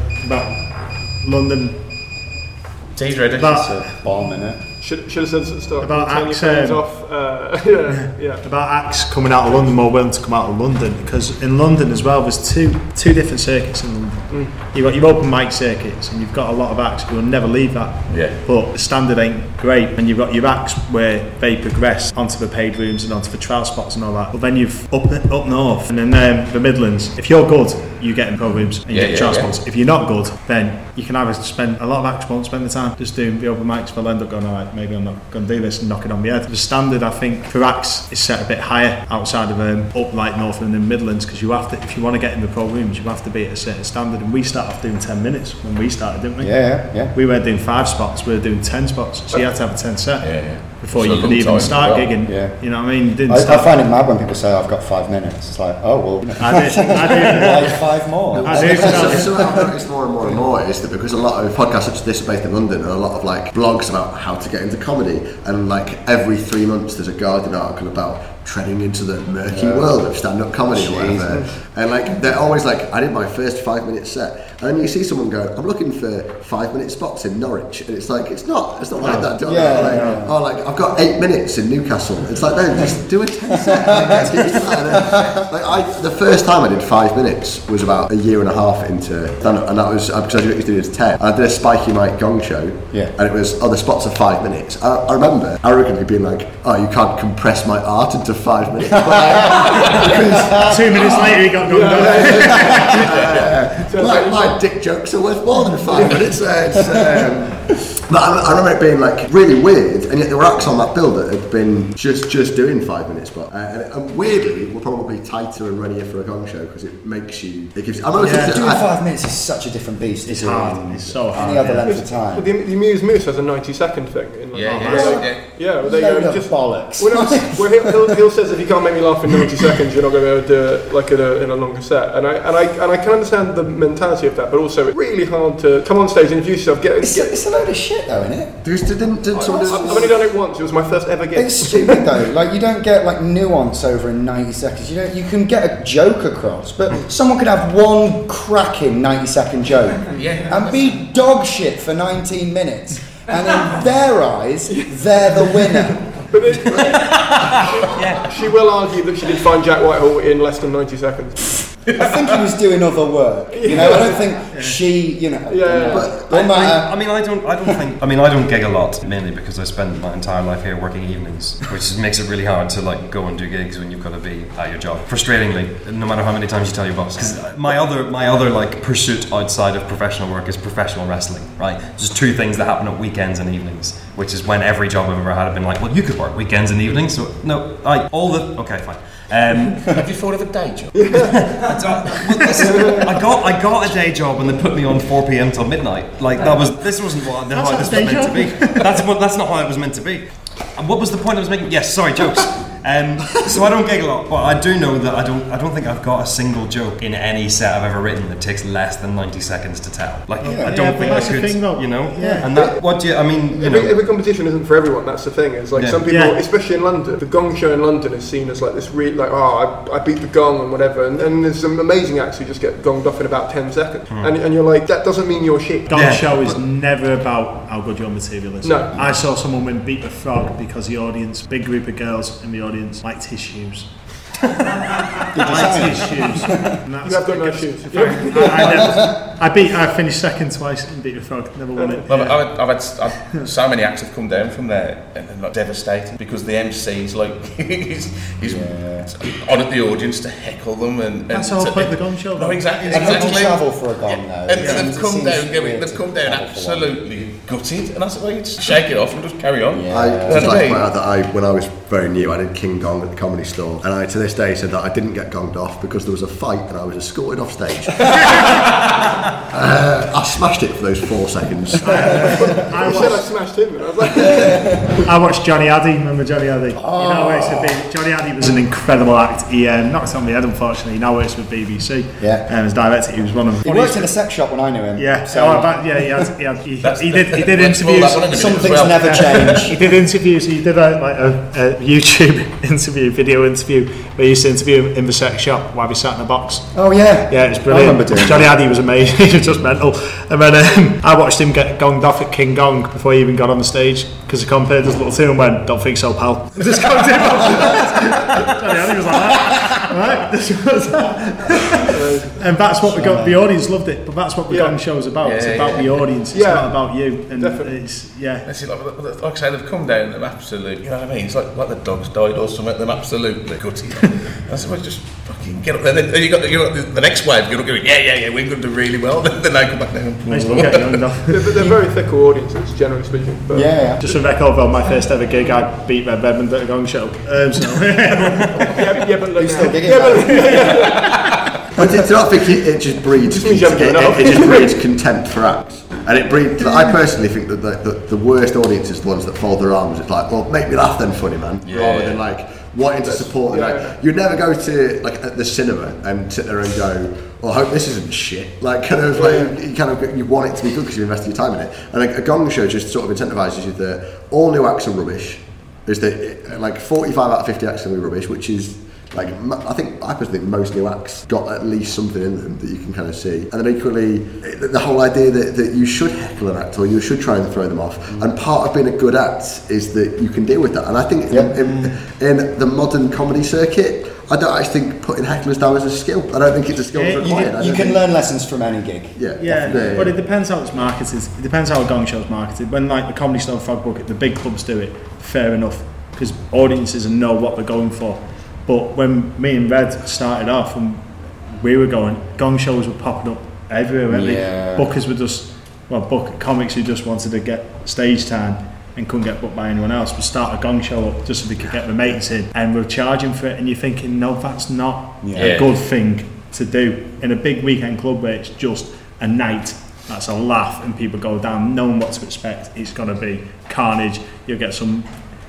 about London. Tea's ready. It's a bomb, innit? Should, should have said at the start. About turn acts, your phones um, off. Uh, yeah, yeah. About acts coming out of London, more willing to come out of London, because in London as well, there's two two different circuits in London. Mm. You've got your open mic circuits, and you've got a lot of acts who will never leave that. Yeah. But the standard ain't great, and you've got your acts where they progress onto the paid rooms and onto the trial spots and all that. But then you've up up north and then um, the Midlands. If you're good, you get in pro rooms and you yeah, get yeah, trial yeah. spots. If you're not good, then you can either spend a lot of acts won't spend the time just doing the open mics. They'll end up going, all right, maybe I'm not going to do this and knock it on my head. The standard, I think, for acts is set a bit higher outside of um, up like north and the Midlands, because you have to, if you want to get in the pro rooms, you have to be at a certain standard. And we started off doing ten minutes when we started, didn't we? Yeah, yeah, yeah. We weren't doing five spots, we were doing ten spots. So you had to have a ten set yeah, yeah. before so you could even start well. gigging. Yeah. You know what I mean? Didn't I, start. I find it mad when people say, I've got five minutes. It's like, oh, well, I do. I do. like five more. I do. So, so what I've noticed more and more and more is that because a lot of podcasts such as this are based in London, and a lot of like blogs about how to get into comedy, and like every three months there's a Guardian article about treading into the murky yeah. world of stand-up comedy or whatever, and like they're always like, I did my first five minute set, and then you see someone go, I'm looking for five minute spots in Norwich, and it's like, it's not it's not like that. Do yeah, like, yeah. oh, like I've got eight minutes in Newcastle. It's like, no, just do a ten set. Like, like, I, the first time I did five minutes was about a year and a half into stand-up, and that was because I used to do this ten. And I did a Spiky Mike Gong show, yeah. and it was, oh, the spots are five minutes. I, I remember arrogantly being like, oh, you can't compress my art into five minutes. But, like, two minutes later, he got gone down. my, my dick jokes are worth more than five minutes. Uh, it's, um, but I, I remember it being like really weird, and yet there were acts on that bill that had been just just doing five minutes. But uh, and, and weirdly, we're probably tighter and readier for a Gong show because it makes you. It gives. I'm yeah, doing I, five minutes is such a different beast. It's hard. It's so hard. Any other yeah. length of time. Well, the, the Muse Moose has a ninety second thing. In like, yeah, oh, yeah, like, yeah. Yeah, well, they go just just bollocks. Well, no, well, he'll, he'll, Hill says if you can't make me laugh in ninety seconds, you're not going to be able to do it like in a, in a longer set. And I and I and I can understand the mentality of that, but also it's really hard to come on stage and introduce yourself. Get, it's, get, a, it's a load of shit, though, isn't it? Didn't, didn't, didn't I, I've only done it once. It was my first ever gig. It's stupid though. Like you don't get like nuance over in ninety seconds. You don't. You can get a joke across, but someone could have one cracking ninety second joke yeah, and be dog shit for nineteen minutes, and in their eyes, they're the winner. But it, yeah. she, she will argue that she did find Jack Whitehall in less than ninety seconds. I think he was doing other work. You know, I don't think yeah. she, you know. Yeah. But I, I, I mean, I don't, I don't think. I mean, I don't gig a lot, mainly because I spend my entire life here working evenings, which makes it really hard to like go and do gigs when you've got to be at your job. Frustratingly, no matter how many times you tell your boss. Because my other, my other like pursuit outside of professional work is professional wrestling. Right? There's two things that happen at weekends and evenings, which is when every job I've ever had have been like, well, you could work weekends and evenings. So no, I all the okay, fine. Um, Have you thought of a day job? I, well, this is, I got I got a day job and they put me on four p.m. till midnight. Like that was this wasn't what how this was meant job. to be. That's what that's not how it was meant to be. And what was the point I was making? Yes, sorry, jokes. Um, so I don't gig a lot, but I do know that I don't. I don't think I've got a single joke in any set I've ever written that takes less than ninety seconds to tell. Like yeah, I don't yeah, think I could, thing, you know. Yeah. And that what do you? I mean, you every, know, every competition isn't for everyone. That's the thing. Is like yeah. some people, yeah. especially in London, the Gong Show in London is seen as like this really like oh I, I beat the gong and whatever, and, and there's some amazing acts who just get gonged off in about ten seconds, hmm. and, and you're like that doesn't mean you're shit. Gong yeah. Show is never about how good your material is. No. I saw someone win Beat the Frog because the audience, big group of girls in the audience, liked his shoes. liked his shoes. And You have got nice shoes. I, I, never, I beat. I finished second twice in Beat the Frog. Never won it. Well, yeah. I've, I've, had, I've had so many acts have come down from there and they're like devastating because the M C's like he's, he's yeah. on at the audience to heckle them and, and that's all to, point of the Gong Show. No, exactly. It's exactly. travel for a gong now. And yeah. they've come down, going, they've come down absolutely gutted, and I said, well, you just shake it off and just carry on. Yeah. I just like to point out that I, when I was very new, I did King Gong at the Comedy Store, and I to this day said that I didn't get gonged off because there was a fight and I was escorted off stage. uh, I smashed it for those four seconds. I, I, said I smashed him, and I was like, I watched Johnny Addy. Remember Johnny Addy? Oh. You know where it's with Johnny Addy was an incredible act. He uh, knocked on the head, unfortunately. He now works with B B C. Yeah. And as director, he was one of. He worked in a sex shop when I knew him. Yeah. So oh, but, yeah, he had. He, had, he, he did. He did interviews. Some things well. never change. He did interviews. He did a, like a, a YouTube interview, video interview, where he used to interview him in the sex shop while he sat in a box. Oh yeah. Yeah, it was brilliant. I remember doing Johnny that. Addy was amazing. He was just mental. And then um, I watched him get gonged off at King Gong before he even got on the stage because the compere does a little tune and went, "Don't think so, pal." Just gonged him off. Johnny Addy was like that. Right? This was and that's what we got. The audience loved it, but that's what the yeah. Gong Show's about. Yeah, it's yeah, about yeah. the audience. It's yeah. not about you. And Definitely. It's yeah. It's like, like I say, they've come down. They're absolutely. You know what I mean? It's like like the dog's died or something. They're absolutely gutted. I said, well, just fucking get up there. Then you got you got the, the next wave. You're going, yeah, yeah, yeah. We're going to do really well. Then they come back down. they're, they're very fickle audiences, generally speaking. But yeah, yeah. Just a record on my first ever gig, I beat Red Redmond at a Gong Show. Um, so. yeah, yeah, but look, still gigging. Yeah, but I don't think it, it just breeds it, it, it just breeds contempt for acts, and it breeds. I personally think that the, the, the worst audience is the ones that fold their arms. It's like, well, make me laugh then, funny man, yeah, rather yeah. than like wanting to support them. Yeah. Like, you'd never go to like at the cinema and sit there and go, well, I hope this isn't shit. Like kind of like yeah. you kind of you want it to be good because you invested your time in it. And like, a Gong Show just sort of incentivises you that all new acts are rubbish. Is that like forty-five out of fifty acts are gonna be rubbish, which is. Like I think I personally think most new acts got at least something in them that you can kind of see, and then equally the whole idea that, that you should heckle an act or you should try and throw them off, mm. and part of being a good act is that you can deal with that. And I think yep. in, in, in the modern comedy circuit, I don't actually think putting hecklers down is a skill. I don't think it's a skill yeah, You can, can, you can think. learn lessons from any gig. Yeah, yeah, yeah, but yeah. it depends how it's marketed. It depends how a Gong Show's marketed. When like the Comedy Store, Frog Bucket, the big clubs do it, fair enough, because audiences know what they're going for. But when me and Red started off and we were going, Gong Shows were popping up everywhere, weren't yeah. they? Bookers were just, well, book comics who just wanted to get stage time and couldn't get booked by anyone else would start a Gong Show up just so they could get their mates in, and we're charging for it, and you're thinking, no, that's not yeah. a good thing to do. In a big weekend club where it's just a night, that's a laugh and people go down knowing what to expect, it's going to be carnage. You'll get some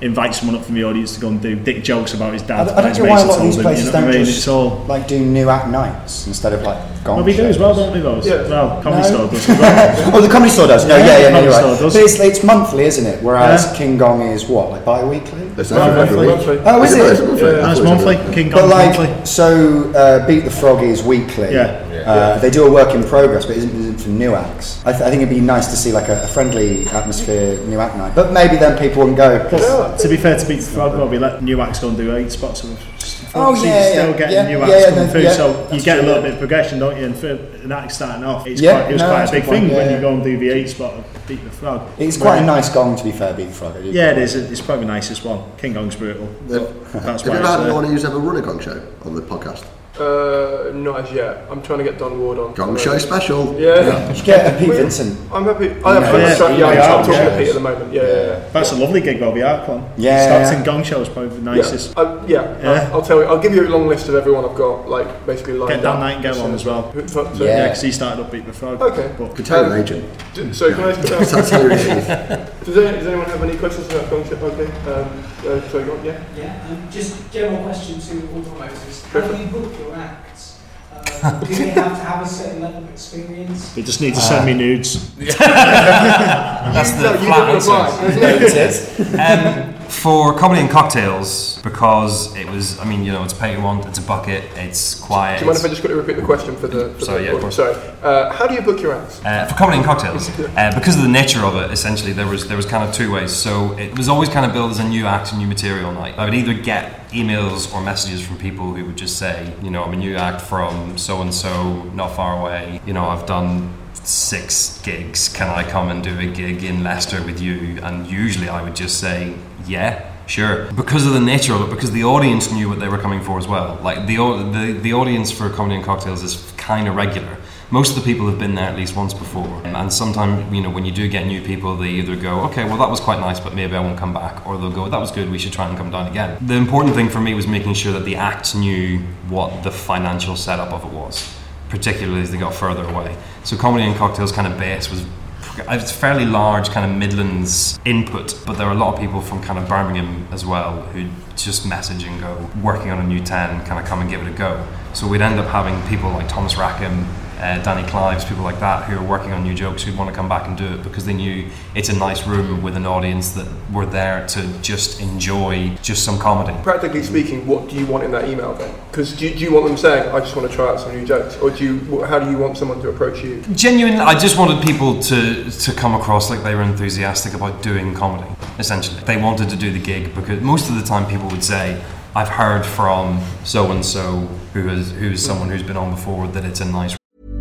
invite someone up from the audience to go and do dick jokes about his dad. I, I don't know why a lot of these places don't just like do new act nights instead of like gong Well, we do shows. as well, don't we, those? Yeah. Well, Comedy No. Store does as well. Oh, the Comedy Store does. No, Yeah, yeah, yeah, the no, you're Comedy right. Store does. But it's, it's monthly, isn't it? Whereas Yeah. King Gong is what, like bi-weekly? It's monthly. monthly. Oh, is Is it? it monthly? Yeah, it's monthly. King But Kong like, monthly. so uh, Beat the Frog is weekly. Yeah. Uh, they do a work in progress, but it isn't, isn't for new acts. I, th- I think it'd be nice to see like a, a friendly atmosphere new act night. But maybe then people wouldn't go. 'cause- To be fair to Beat the Frog, well, we let new acts go and do eight spots of Oh, so yeah, you're still yeah, getting yeah, new yeah, acts yeah, coming no, through, yeah, so you that's get a true, little yeah. bit of progression, don't you? And for an act starting off, it's Yeah, quite, it was no, quite that's a big a good point, thing yeah, when yeah. you go and do the eight spot of Beat the Frog. It's quite Where- a nice gong, to be fair, Beat the Frog. I do. Yeah, it is. It's probably the nicest one. King Gong's brutal. That's Have why you ever it's had there. anyone who's ever run a gong show on the podcast? Uh, not as yet. I'm trying to get Don Ward on. Gong show special. Yeah. You should get a Pete Vincent. I'm happy. I have Yeah, yeah, yeah, yeah, I'm talking yeah. to Pete at the moment. Yeah, yeah, yeah. That's a lovely gig, Bobby Ark one. Yeah, Stockton yeah. Gong Show is probably the nicest. Yeah, uh, yeah. Yeah. I'll, I'll tell you. I'll give you a long list of everyone I've got, like basically lined Get Dan up. Nightingale on as well. Who- so- so- Yeah, because he started up Beat the Frog. Okay. But Could tell your Um, agent. d- So can I ask That's about? how your agent is. Does, any, does anyone have any questions about Gong Show? Okay. Um, uh, sorry, go on. Yeah. Yeah, um, just general question to all promoters. Go How for do you book your acts? Um, do they have to have a certain level of experience? you just need to send me nudes. That's the No, you flat didn't answer. reply. Um, for comedy and cocktails, because it was, I mean, you know, it's pay you want, it's a bucket, it's quiet. Do you mind if I it's- just quickly repeat the question for the? For Sorry, the yeah, of course. Sorry. Uh, how do you book your acts? Uh, for comedy and cocktails, uh, because of the nature of it, essentially there was there was kind of two ways. So it was always kind of billed as a new act, a new material night. I would either get emails or messages from people who would just say, you know, I'm a new act from so and so, not far away. You know, I've done six gigs. Can I come and do a gig in Leicester with you? And usually I would just say, yeah. Sure, because of the nature of it, because the audience knew what they were coming for as well. Like the au- the, the audience for Comedy and Cocktails is kind of regular. Most of the people have been there at least once before, and sometimes, you know, when you do get new people, they either go, okay, well that was quite nice, but maybe I won't come back, or they'll go, that was good, we should try and come down again. The important thing for me was making sure that the act knew what the financial setup of it was, particularly as they got further away. So Comedy and Cocktails kind of base was it's fairly large kind of Midlands input, but there are a lot of people from kind of Birmingham as well who just message and go, working on a new ten, kind of come and give it a go. So we'd end up having people like Thomas Rackham, uh, Danny Clives, people like that who are working on new jokes who'd want to come back and do it because they knew it's a nice room with an audience that were there to just enjoy just some comedy. Practically speaking, what do you want in that email then? Because do, do you want them saying, I just want to try out some new jokes? Or do you, how do you want someone to approach you? Genuinely, I just wanted people to, to come across like they were enthusiastic about doing comedy, essentially. They wanted to do the gig because most of the time people would say, I've heard from so-and-so who is, who is someone who's been on before that it's a nice.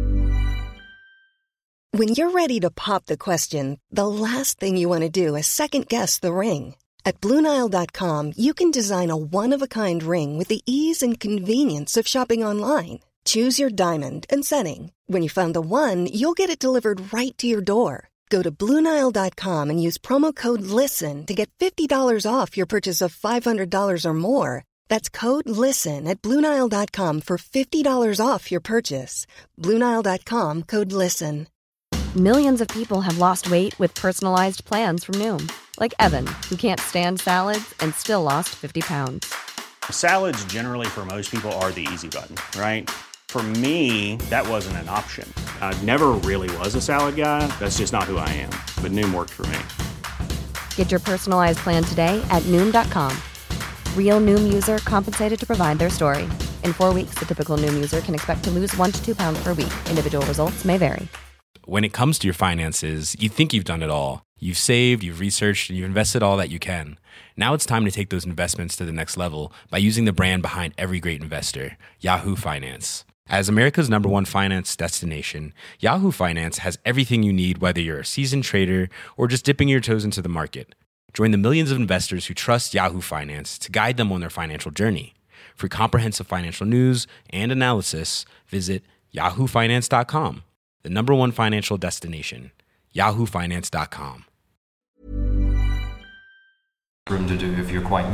When you're ready to pop the question, the last thing you want to do is second-guess the ring. At Blue Nile dot com, you can design a one-of-a-kind ring with the ease and convenience of shopping online. Choose your diamond and setting. When you find the one, you'll get it delivered right to your door. Go to Blue Nile dot com and use promo code LISTEN to get fifty dollars off your purchase of five hundred dollars or more. That's code LISTEN at Blue Nile dot com for fifty dollars off your purchase. Blue Nile dot com, code LISTEN. Millions of people have lost weight with personalized plans from Noom. Like Evan, who can't stand salads and still lost fifty pounds. Salads generally for most people are the easy button, right? For me, that wasn't an option. I never really was a salad guy. That's just not who I am. But Noom worked for me. Get your personalized plan today at Noom dot com. Real Noom user compensated to provide their story. In four weeks, the typical Noom user can expect to lose one to two pounds per week. Individual results may vary. When it comes to your finances, you think you've done it all. You've saved, you've researched, and you've invested all that you can. Now it's time to take those investments to the next level by using the brand behind every great investor, Yahoo Finance. As America's number one finance destination, Yahoo Finance has everything you need, whether you're a seasoned trader or just dipping your toes into the market. Join the millions of investors who trust Yahoo Finance to guide them on their financial journey. For comprehensive financial news and analysis, visit yahoo finance dot com. The number one financial destination, yahoo finance dot com. Room to do if you're quite new.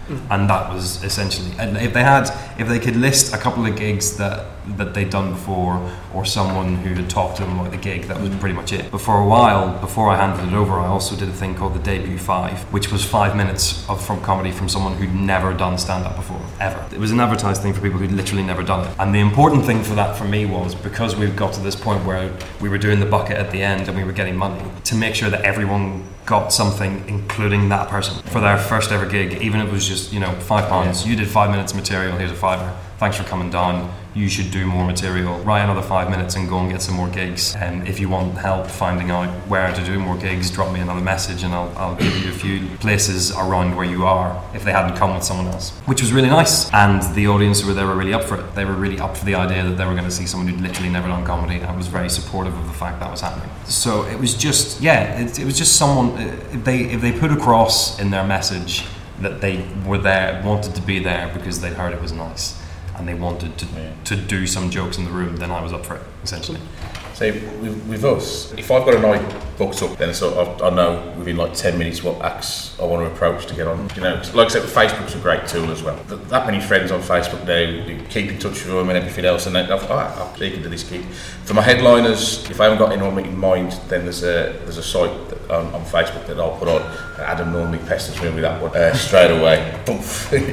And that was essentially, and if they had, if they could list a couple of gigs that that they'd done before, or someone who had talked to them about the gig, that was pretty much it. But for a while, before I handed it over, I also did a thing called the Debut Five, which was five minutes of from comedy from someone who'd never done stand-up before, ever. It was an advertised thing for people who'd literally never done it. And the important thing for that for me was, because we've got to this point where we were doing the bucket at the end and we were getting money, to make sure that everyone got something, including that person, for their first ever gig, even if it was just, you know, five pounds. You did five minutes material, here's a fiver. Thanks for coming down. You should do more material. Write another five minutes and go and get some more gigs. And if you want help finding out where to do more gigs, drop me another message and I'll, I'll give you a few places around where you are if they hadn't come with someone else. Which was really nice. And the audience who were there were really up for it. They were really up for the idea that they were going to see someone who'd literally never done comedy, and was very supportive of the fact that was happening. So it was just, yeah, it, it was just someone, if they, if they put across in their message that they were there, wanted to be there because they'd heard it was nice, and they wanted to yeah. to do some jokes in the room, then I was up for it, essentially. So with, with us, if I've got a night booked up, then it's sort of, I know within like ten minutes what acts I want to approach to get on. You know, like I said, Facebook's a great tool as well. That many friends on Facebook now, you keep in touch with them and everything else, and then I've, oh, I'm speaking to this kid. For my headliners, if I haven't got anyone in mind, then there's a there's a site that, um, on Facebook that I'll put on. Adam normally pesters me with that one uh, straight away. um,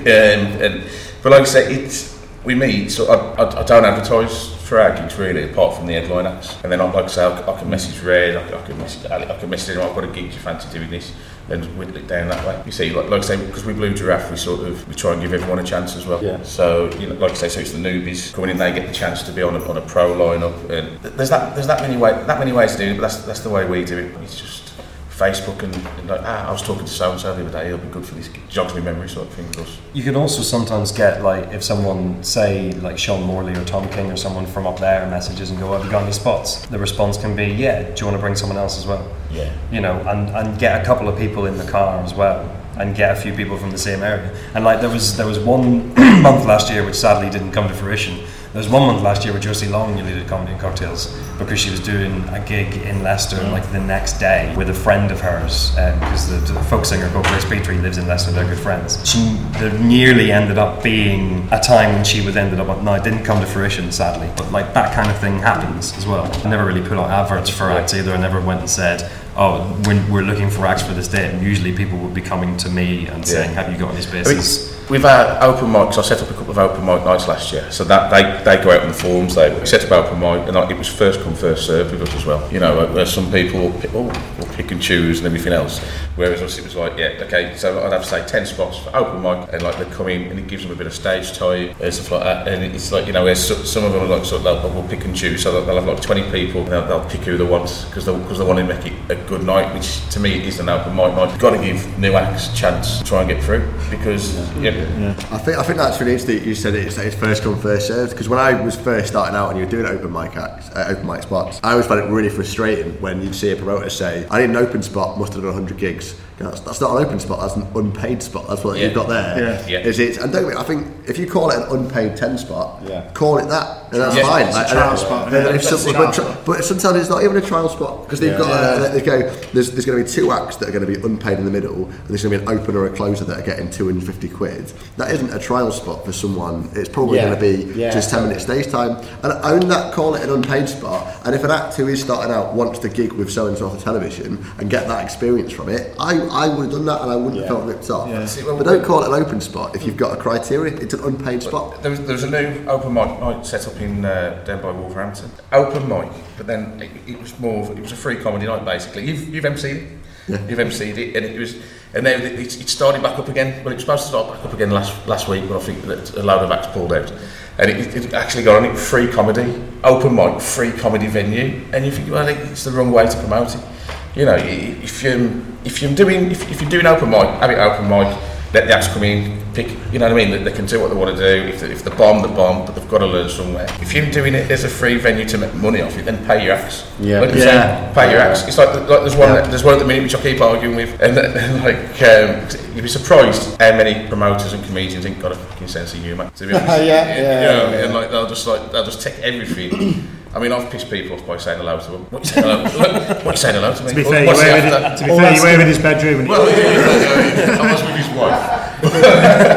and, but like I said, it's we meet, so I, I, I don't advertise for our gigs really, apart from the headline acts. And then, I, like I say, I, I can message Red, I, I can message Ali, I can message anyone. I've got a gig, do you fancy doing this? Then whittle it down that way. You see, like, like I say, because we Blue Giraffe, we sort of we try and give everyone a chance as well. Yeah. So, you know, like I say, so it's the newbies coming in, they get the chance to be on a, on a pro lineup. And there's that there's that many way that many ways to do it, but that's that's the way we do it. It's just Facebook and, and like, ah, I was talking to so and so the other day, he'll be good for this, jogs me memory sort of thing with us. You can also sometimes get, like, if someone, say, like Sean Morley or Tom King or someone from up there messages and go, have you got any spots? The response can be, yeah, do you want to bring someone else as well? Yeah. You know, and, and get a couple of people in the car as well, and get a few people from the same area. And like there was there was one month last year which sadly didn't come to fruition. There was one month last year where Josie Long nearly did Comedy and Cocktails because she was doing a gig in Leicester mm. like the next day with a friend of hers, because um, the, the folk singer called Grace Petrie lives in Leicester, they're good friends. She there nearly ended up being a time when she was ended up, no, it didn't come to fruition sadly, but like that kind of thing happens as well. I never really put out adverts for acts either. I never went and said, oh, when we're looking for acts for this date, and usually people would be coming to me and yeah. saying, have you got any spaces? I mean, with our open mics, I set up a couple of open mic nights last year, so that they, they go out on the forums, they we set up open mic, and like, it was first come first served with us as well. You know, where some people will pick, oh, will pick and choose and everything else, whereas us it was like, yeah, okay, so I'd have to say ten spots for open mic, and like they come in and it gives them a bit of stage time and stuff like that, and it's like, you know, whereas some of them are like sort of like, will pick and choose, so they'll have like twenty people and they'll, they'll pick who they want because they because they want to make it a good night, which to me is an open mic night. You've got to give new acts a chance to try and get through, because yeah, yeah. I think I think that's really interesting. You said it's, it's first come first served, because when I was first starting out and you were doing open mic acts, uh, open mic spots, I always found it really frustrating when you'd see a promoter say, I need an open spot, must have done one hundred gigs. That's, that's not an open spot, that's an unpaid spot. That's what yeah. you've got there. Yeah. Yeah. Is it? And don't get me, I think if you call it an unpaid ten spot, yeah. call it that, and that's yeah. fine. It's like, a trial spot. Yeah. If some, but, spot. But sometimes it's not even a trial spot, because they've yeah. got yeah. A, they go, there's, there's going to be two acts that are going to be unpaid in the middle, and there's going to be an opener or a closer that are getting two hundred fifty quid. That isn't a trial spot for someone. It's probably yeah. going to be yeah. just ten minutes stage time. And own that, call it an unpaid spot. And if an act who is starting out wants to gig with so and so off the television and get that experience from it, I, I would have done that, and I wouldn't yeah. have felt ripped off. Yeah. See, well, but don't call it an open spot if you've got a criteria. It's an unpaid spot. There was, there was a new open mic night set up in uh, down by Wolverhampton. Open mic, but then it, it was more. Of, it was a free comedy night basically. You've, you've emceed it. Yeah. You've emceed it, and it was, and then it, it started back up again. Well, it was supposed to start back up again last last week, but I think that a load of acts pulled out, and it, it actually got on it. Free comedy, open mic, free comedy venue, and you think, well, it's the wrong way to promote it. You know, if you if you're doing if, if you're doing open mic, have it open mic. Let the acts come in, pick, you know what I mean, they can do what they want to do. If they, if they bomb, they bomb, but they've got to learn somewhere. If you're doing it as a free venue to make money off it, then pay your acts. Yeah, like yeah. Saying, pay your acts. It's like, like there's one yeah. there's one at the minute which I keep arguing with, and, and like um, you'd be surprised how many promoters and comedians ain't got a fucking sense of humour. To be honest, yeah, yeah, you know, yeah. And like they'll just like they'll just take everything. I mean, I've pissed people off by saying hello to them. What are you saying hello, what are you saying hello to me? To be fair, you were in his bedroom. And well, yeah, yeah, yeah, yeah. I was with his wife.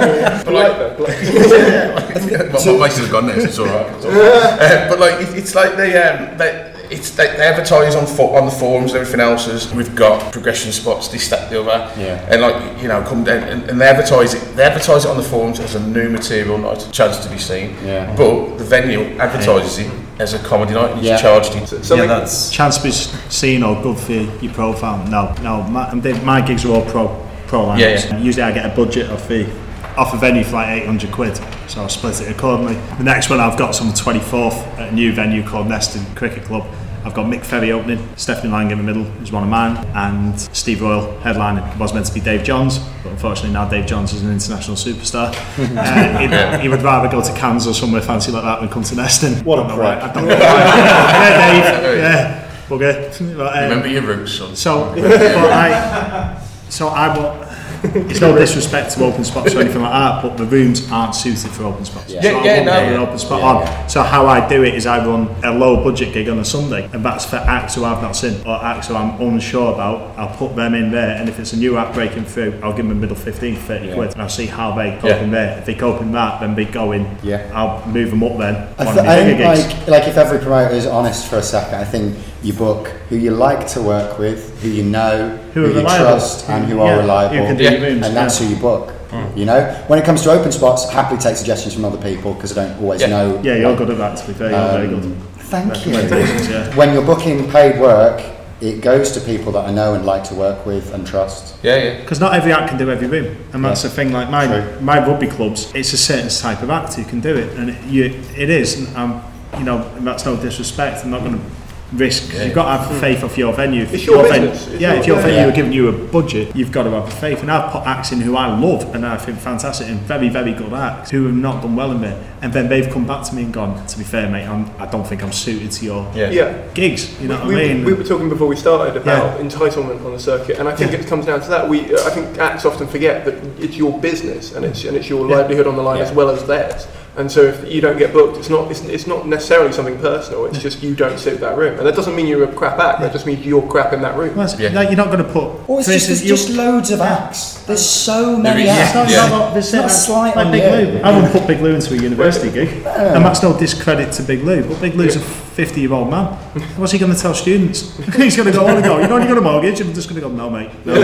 my mates have gone now, so it's all right. It's all right. uh, but like, it, it's like they, um, they, it's they, they advertise on fo- on the forums and everything else as we've got progression spots, this, that, the other. Yeah. And like, you know, come down and, and they advertise it. They advertise it on the forums as a new material night, chance to be seen. Yeah. But the venue advertises it as a comedy night, and it's Yeah. charged in. So yeah, that's chance to be seen or good for your profile. No, no, my, my gigs are all pro pro lineups. Yeah, yeah. Usually I get a budget or fee off a venue for like eight hundred quid, so I split it accordingly. The next one I've got on the twenty-fourth at a new venue called Neston Cricket Club. I've got Mick Ferry opening, Stephanie Lang in the middle, who's one of mine, and Steve Royal headlining. It was meant to be Dave Johns, but unfortunately now Dave Johns is an international superstar. uh, he, he would rather go to Cannes or somewhere fancy like that than come to Neston. What a I prick. I don't know why. Yeah, Dave. Yeah, bugger. But, um, Remember your roots, son. So, but I, so I will. It's no disrespect to open spots or anything like that, but the rooms aren't suited for open spots. Yeah. So Yeah, I yeah, won't no. put an open spot Yeah, on. yeah. So how I do it is I run a low budget gig on a Sunday, and that's for acts who I've not seen or acts who I'm unsure about. I'll put them in there, and if it's a new act breaking through, I'll give them a middle fifteen, thirty Yeah. quid, and I'll see how they cope Yeah. in there. If they cope in that, then they go in. Yeah. I'll move them up then. I, One th- of the I think bigger gigs. like, like if every promoter is honest for a second, I think you book who you like to work with, who you know, Who who, are you reliable. trust, and who Yeah, are reliable, who can do Yeah. your rooms, and that's yeah. who you book. You know, when it comes to open spots, happily take suggestions from other people because I don't always Yeah. know. Yeah, you're good at that. To be fair, you're very good. Um, Thank you. Recommendations, yeah. When you're booking paid work, it goes to people that I know and like to work with and trust. Yeah, yeah. Because not every act can do every room, and that's Yeah. the thing. Like my True. my rugby clubs, it's a certain type of act who can do it, and it, you, it is. And um, you know, and that's no disrespect. I'm not going to risk. Yeah. You've got to have faith of your venue. If It's your venue, business. It's yeah. your- If your yeah. venue Yeah. are giving you a budget, you've got to have faith. And I've put acts in who I love and I think fantastic and very very good acts who have not done well in there, and then they've come back to me and gone, to be fair, mate, I'm, I don't think I'm suited to your Yeah. Yeah. gigs. You know we, what I mean? we were talking before we started about entitlement on the circuit, and I think Yeah. it comes down to that. We, I think acts often forget that it's your business and it's and it's your Yeah. livelihood on the line Yeah. as well as theirs. And so if you don't get booked, it's not it's, it's not necessarily something personal. It's just you don't suit that room, and that doesn't mean you're a crap act. That just means you're crap in that room. Well, it's- Yeah. like, you're not going to put. Or it's for just, instance, there's just you- loads of acts. There's so many is, acts. It's not, Yeah. it's not, It's not a slight like on Big you. Lou. I wouldn't put Big Lou into a university gig, and that's no discredit to Big Lou. But Big Lou's a fifty-year-old man. What's he going to tell students? He's going to go on and go. You know, you got a mortgage. I'm just going to go. No, mate. No.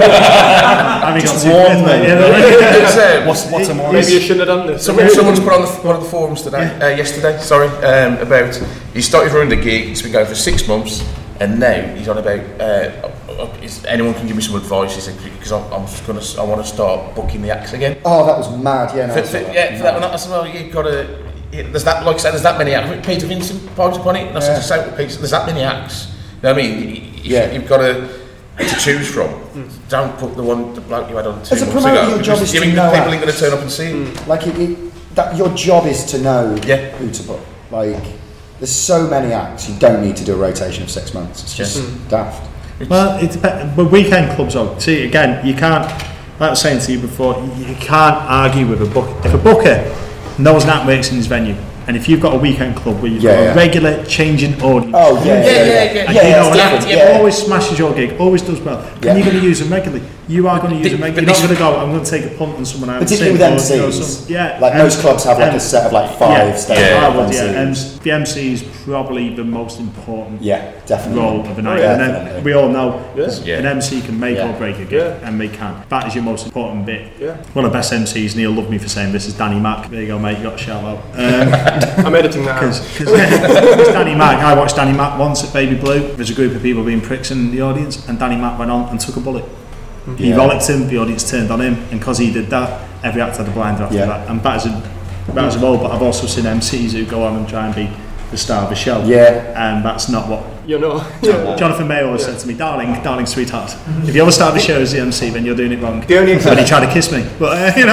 I haven't got two warn quid, mate. them. Yeah, It's, um, What's what's a more? Maybe you shouldn't have done this. Someone, someone's put on the, one of the forums today, uh, yesterday, sorry, um, about he started running the gig, he's been going for six months, and now he's on about, uh, uh, is, anyone can give me some advice, he said, because I'm, I'm just gonna, I want to start booking the acts again. Oh, that was mad. Yeah, no, For, I for, saw that. yeah, for that one, as well, you've got to, there's that, like I said, there's that many acts, Peter Vincent vibes upon it, and I said, Yeah. just say with Peter, there's that many acts, you know what I mean, you, Yeah. you've got to, to choose from. Don't put the one, the bloke you had on two As a months promoter, ago, your job because is you to think know that people acts. ain't going to turn up and see it. Like it, it, that your job is to know Yeah. who to book. Like there's so many acts, you don't need to do a rotation of six months. It's just daft. Well, it depends. But weekend clubs, though. See, again, you can't. Like I was saying to you before, you, you can't argue with a book. If a booker knows that works in his venue, and if you've got a weekend club where you've Yeah, got yeah. a regular changing audience, Oh yeah, Yeah, yeah, yeah. and yeah. you yeah, know, it's and different, that yeah. always smashes your gig, always does well. Yeah. And you're going to use them regularly. You are going to use But them regularly. this- You're not going to go, I'm going to take a punt on someone I haven't Particularly seen, with or, you know, M Cs. some- yeah, Like and- most clubs have like and- a set of like five yeah, stage yeah, I M would, yeah. Cs. Um, the M C is probably the most important Yeah, definitely. role of a night. yeah, and then definitely. we all know Yeah. an M C can make Yeah. or break a gig, Yeah. and they can. That is your most important bit. Yeah. One of the best M Cs, and he'll love me for saying this, is Danny Mack. There you go, mate, you got a shout out. Um, I'm editing that out. Because Danny Mack, I watched Danny Mack once at Baby Blue. There's a group of people being pricks in the audience, and Danny Mack went on and took a bullet. He Yeah. rollicked him, the audience turned on him, and because he did that, every act had a blinder after Yeah. that. And that is a that is a role, but I've also seen M Cs who go on and try and be the star of the show. Yeah. And that's not what You're not. Jonathan May always said to me, darling, darling sweetheart, if you ever start the show as the M C, then you're doing it wrong. The only And he tried to kiss me, but uh, you know.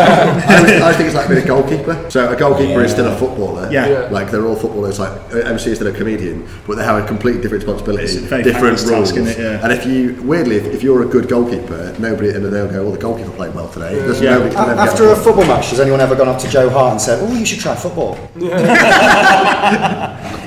I, think, I think it's like being a goalkeeper. So a goalkeeper is still a footballer. Yeah. Yeah. Like they're all footballers. Like uh, M C is still a comedian, but they have a completely different responsibility, It's a very different thankless roles. task, isn't it? Yeah. And if you weirdly, if, if you're a good goalkeeper, nobody and they'll go, "Oh, the goalkeeper played well today." There's Yeah. nobody can A- ever After get a football match, has anyone ever gone up to Joe Hart and said, "Oh, you should try football"?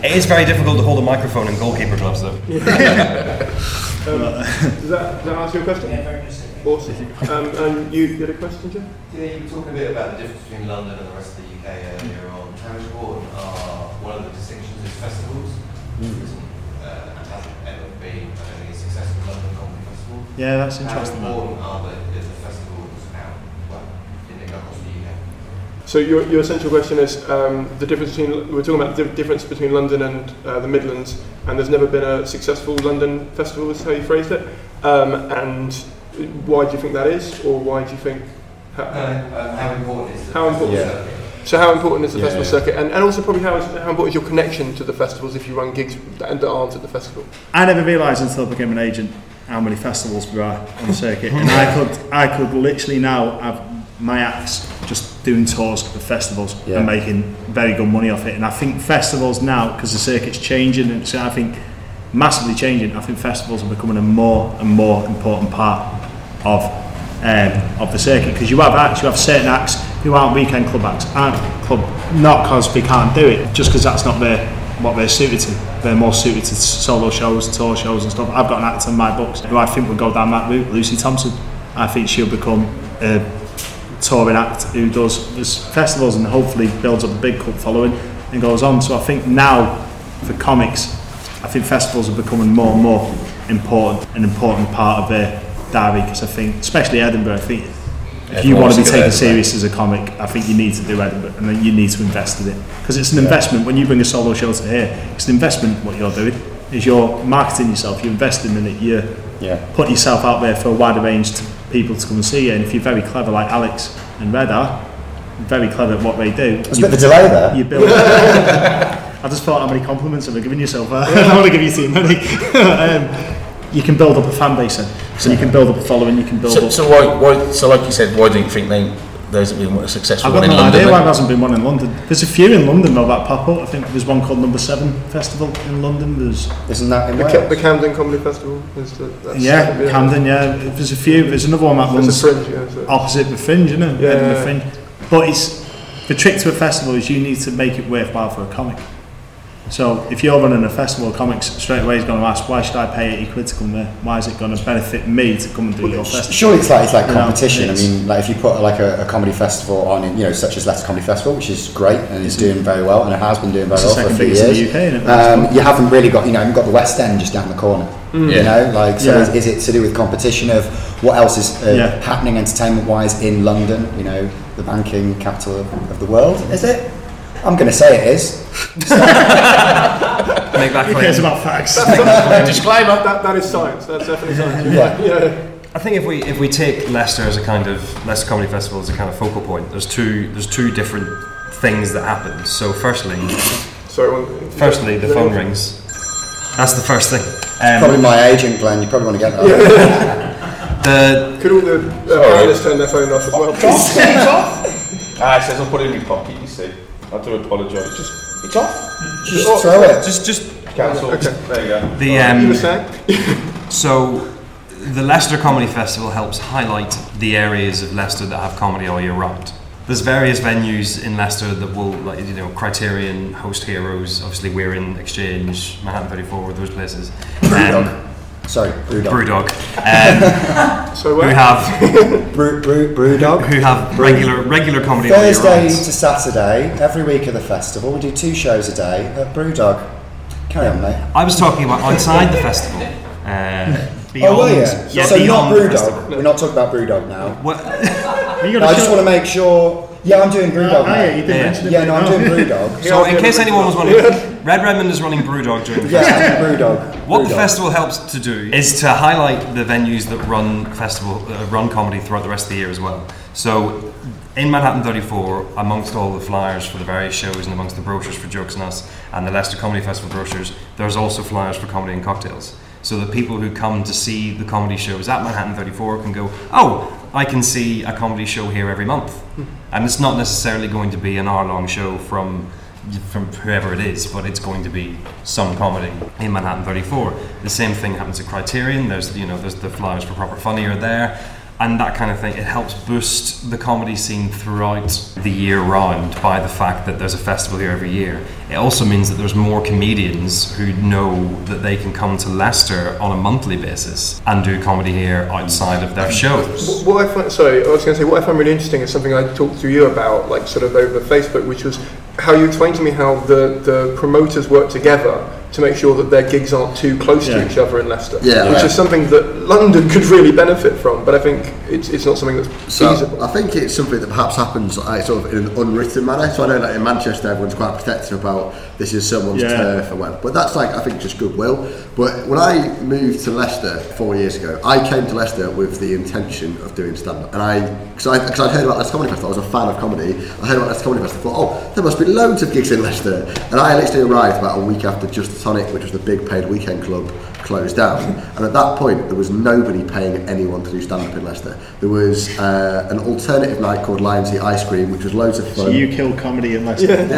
It is very difficult to hold a microphone in goalkeeper gloves, though. um, does, that, does that answer your question? Yeah, very interesting. Awesome. Um, and you, you had a question, Jim? Yeah, you were talking a bit about the difference between London and the rest of the U K earlier on. How important are one of the distinctions is festivals? Mm. Uh, and hasn't ever been, I don't think, a successful London Comedy Festival. Yeah, that's interesting. How important are the, is the festivals out, well, in the across the U K? So your, your essential question is um, the difference between, we're talking about the difference between London and uh, the Midlands, and there's never been a successful London festival, is how you phrased it. Um, and why do you think that is, or why do you think... How, uh, um, how important is the how festival important, circuit? So how important is the Yeah, festival yeah. circuit, and, and also probably how, is, how important is your connection to the festivals if you run gigs that, that aren't at the festival? I never realised until I became an agent how many festivals there are on the circuit, and I could I could literally now have my acts just doing tours of festivals Yeah. and making very good money off it. And I think festivals now, because the circuit's changing, and so I think massively changing, I think festivals are becoming a more and more important part of um, of the circuit, because you have acts, you have certain acts who aren't weekend club acts, aren't club, not because they can't do it, just because that's not their what they're suited to. They're more suited to solo shows, tour shows and stuff. I've got an actor in my books who I think would go down that route, Lucy Thompson. I think she'll become a touring act who does this festivals and hopefully builds up a big cult following and goes on. So I think now for comics, I think festivals are becoming more and more important, an important part of their diary, because I think, especially Edinburgh, I think if you Everyone want to be wants to go taken to serious as a comic, I think you need to do Edinburgh, and then you need to invest in it, because it's an investment. When you bring a solo show to here, it's an investment. What you're doing is you're marketing yourself, you're investing in it, you're Yeah. putting yourself out there for a wider range to people to come and see you. And if you're very clever like Alex and Red are, very clever at what they do. There's a bit of a delay there. You build I just thought how many compliments have I given you so far. I don't want to give you too many. um, you can build up a fan base then. So you can build up a following, you can build So, up... so why, why? So like you said, why do you think they, there hasn't been a successful I've got one in no London? idea why then? there hasn't been one in London. There's a few in London though that pop up. I think there's one called Number Seven Festival in London. There's Isn't that in The, Wales? Ca- the Camden Comedy Festival is the, that's yeah, Camden, yeah. There's a few. There's another one that There's runs a Fringe, yeah, so- opposite the Fringe, isn't it? Yeah, Edinburgh yeah. Fringe. But it's the trick to a festival is you need to make it worthwhile for a comic. So if you're running a festival of comics, straight away he's going to ask, why should I pay eighty quid to come there? Why is it going to benefit me to come and do your festival? Surely it's like it's like You know, competition. it's- I mean, like if you put like a, a comedy festival on, in, you know, such as Leicester Comedy Festival, which is great and is doing very well, and it has been doing very It's the well for a second few biggest in years. the U K, isn't it? Um, you haven't really got, you know, you've got the West End just down the corner. Mm. You Yeah. know, like so, Yeah. is, is it to do with competition of what else is uh, Yeah. happening entertainment-wise in London? You know, the banking capital of, of the world. Is it? I'm going to say it is. Make that Who claim. cares about facts? Disclaimer. That, that is science. That's definitely science. Yeah. yeah. I think if we if we take Leicester as a kind of Leicester Comedy Festival as a kind of focal point, there's two there's two different things that happen. So firstly, Sorry. One, firstly the phone rings. That's the first thing. Um, Probably my agent, Glenn. You probably want to get that. the Could all the uh, panelists turn their phone off as well? Ah, it says I'll put it in my pocket, you see. I do apologise. Just, it's off. Just throw it. just just Cancel. Okay. There you go. the You um, were saying? so the Leicester Comedy Festival helps highlight the areas of Leicester that have comedy all year round. There's various venues in Leicester that will, like, you know, Criterion, Host Heroes. Obviously, we're in Exchange, Manhattan thirty-four, those places. Um, Sorry, Brewdog. Brewdog, um, So who where? have Brew, brew, Brewdog. who have regular regular comedy all year Thursday round. to Saturday, every week of the festival, we do two shows a day at Brewdog. Carry on, mate. I was talking about outside the festival. Uh, Oh, were you? beyond- yeah, so not beyond the festival. Brewdog. We're not talking about Brewdog now. What? You No, I just want to make sure. Yeah, I'm doing Brewdog. Oh, yeah, mate. you did Yeah. mention it. Yeah, no, I'm doing Brewdog. So, in case anyone was wondering, Red Redmond is running Brewdog during the festival. Yeah, Brewdog. What the Brewdog. festival helps to do is to highlight the venues that run festival, uh, run comedy throughout the rest of the year as well. So, in Manhattan thirty-four, amongst all the flyers for the various shows and amongst the brochures for Jokes and Us and the Leicester Comedy Festival brochures, there's also flyers for comedy and cocktails. So the people who come to see the comedy shows at Manhattan thirty-four can go, oh, I can see a comedy show here every month. And it's not necessarily going to be an hour-long show from from whoever it is, but it's going to be some comedy in Manhattan thirty-four. The same thing happens at Criterion. There's, you know, there's the flyers for Proper Funny are there. and that kind of thing. It helps boost the comedy scene throughout the year round by the fact that there's a festival here every year. It also means that there's more comedians who know that they can come to Leicester on a monthly basis and do comedy here outside of their shows. What I find, sorry, I was going to say, what I find really interesting is something I talked to you about, like sort of over Facebook, which was how you explained to me how the, the promoters work together to make sure that their gigs aren't too close yeah. to each other in Leicester, yeah, which right. is something that London could really benefit from, but I think it's it's not something that's so feasible. I think it's something that perhaps happens like, sort of in an unwritten manner. So I know that in Manchester everyone's quite protective about this is someone's yeah. turf or whatever, but that's like I think just goodwill. But when I moved to Leicester four years ago, I came to Leicester with the intention of doing stand-up, and I because I because I'd heard about Leicester Comedy Festival, I was a fan of comedy. I heard about Leicester Comedy Festival, thought, oh, there must be loads of gigs in Leicester, and I literally arrived about a week after Just Tonic, which was the big paid weekend club, closed down, and at that point there was nobody paying anyone to do stand-up in Leicester. There was uh, an alternative night called Lions Eat Ice Cream, which was loads of fun. So you killed comedy in Leicester. Yeah.